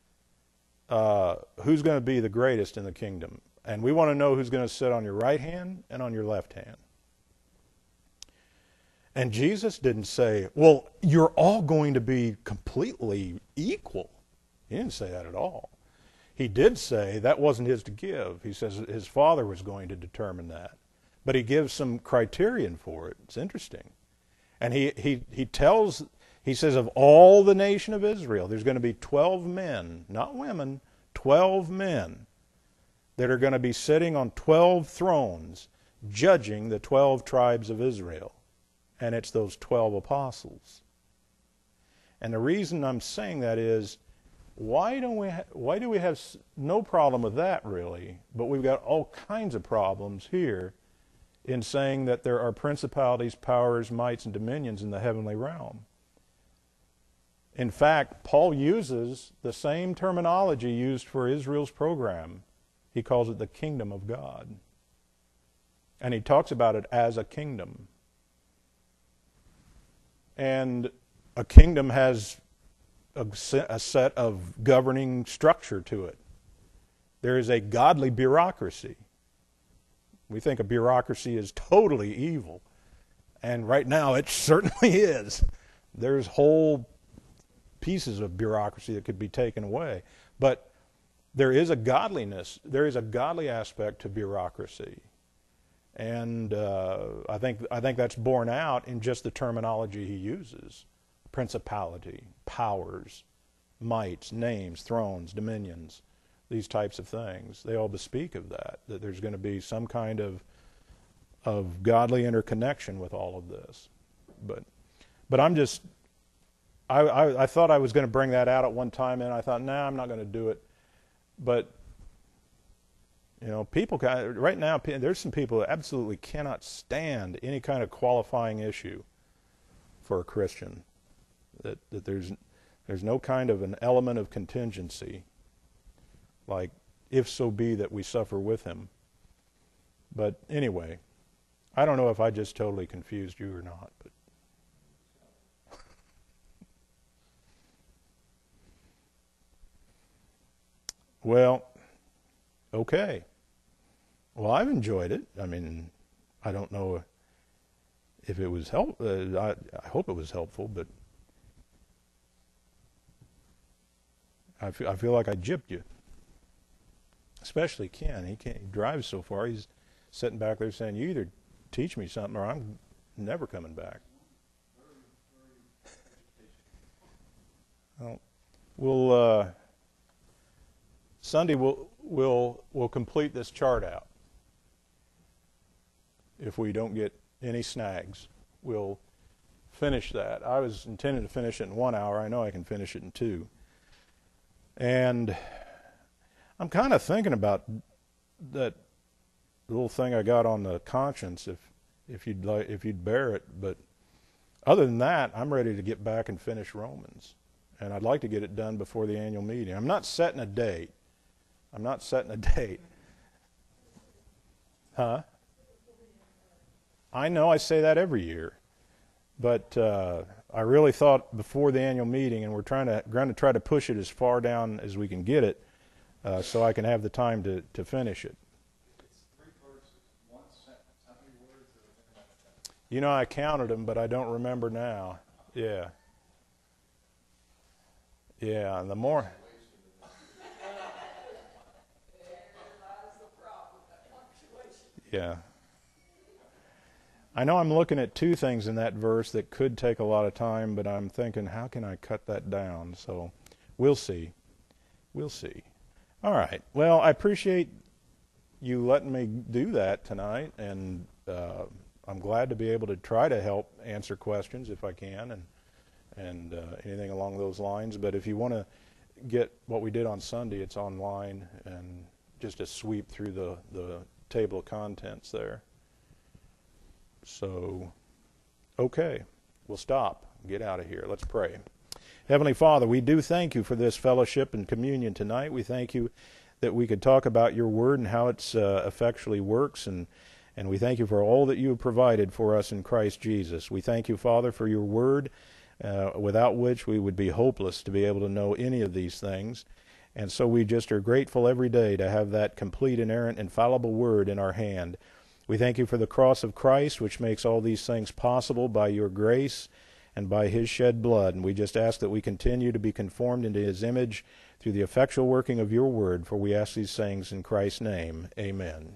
who's going to be the greatest in the kingdom. And we want to know who's going to sit on your right hand and on your left hand. And Jesus didn't say, well, you're all going to be completely equal. He didn't say that at all. He did say that wasn't his to give. He says his Father was going to determine that. But he gives some criterion for it. It's interesting. And he says of all the nation of Israel, there's going to be 12 men, not women, 12 men that are going to be sitting on 12 thrones judging the 12 tribes of Israel. And it's those 12 apostles. And the reason I'm saying that is, why do we have no problem with that really, but we've got all kinds of problems here in saying that there are principalities, powers, mights, and dominions in the heavenly realm. In fact, Paul uses the same terminology used for Israel's program. He calls it the kingdom of God. And he talks about it as a kingdom. And a kingdom has a set of governing structure to it. There is a godly bureaucracy. We think a bureaucracy is totally evil. And right now it certainly is. There's whole pieces of bureaucracy that could be taken away. But there is a godliness, there is a godly aspect to bureaucracy. And I think that's borne out in just the terminology he uses. Principality, powers, mights, names, thrones, dominions, these types of things. They all bespeak of that there's going to be some kind of godly interconnection with all of this. But But I'm just, I thought I was going to bring that out at one time, and I thought, nah, I'm not going to do it. But, you know, people, right now, there's some people that absolutely cannot stand any kind of qualifying issue for a Christian. That there's no kind of an element of contingency, like, if so be that we suffer with him. But anyway, I don't know if I just totally confused you or not, but well, okay. Well, I've enjoyed it. I mean, I don't know if it was I hope it was helpful, but I feel like I gypped you. Especially Ken. He drives so far. He's sitting back there saying, "You either teach me something, or I'm never coming back." Well, we'll Sunday we'll complete this chart out. If we don't get any snags, we'll finish that. I was intending to finish it in 1 hour. I know I can finish it in 2. And I'm kind of thinking about that little thing I got on the conscience, if you'd bear it. But other than that, I'm ready to get back and finish Romans, and I'd like to get it done before the annual meeting. I'm not setting a date. Huh? I know I say that every year, but I really thought before the annual meeting, and we're going to try to push it as far down as we can get it, so I can have the time to finish it. It's 3 verses, 1 sentence. How many words are in that? You know, I counted them, but I don't remember now. Yeah. Yeah, and the more... Yeah. I know I'm looking at 2 things in that verse that could take a lot of time, but I'm thinking, how can I cut that down? So we'll see. We'll see. All right. Well, I appreciate you letting me do that tonight, and I'm glad to be able to try to help answer questions if I can, and anything along those lines. But if you want to get what we did on Sunday, it's online, and just a sweep through the table of contents there. So, okay, we'll stop. Get out of here. Let's pray. Heavenly Father, we do thank you for this fellowship and communion tonight. We thank you that we could talk about your word and how it effectually works, and we thank you for all that you have provided for us in Christ Jesus. We thank you, Father, for your word, without which we would be hopeless to be able to know any of these things. And so we just are grateful every day to have that complete, inerrant, infallible word in our hand. We thank you for the cross of Christ, which makes all these things possible by your grace and by his shed blood. And we just ask that we continue to be conformed into his image through the effectual working of your word, for we ask these things in Christ's name. Amen.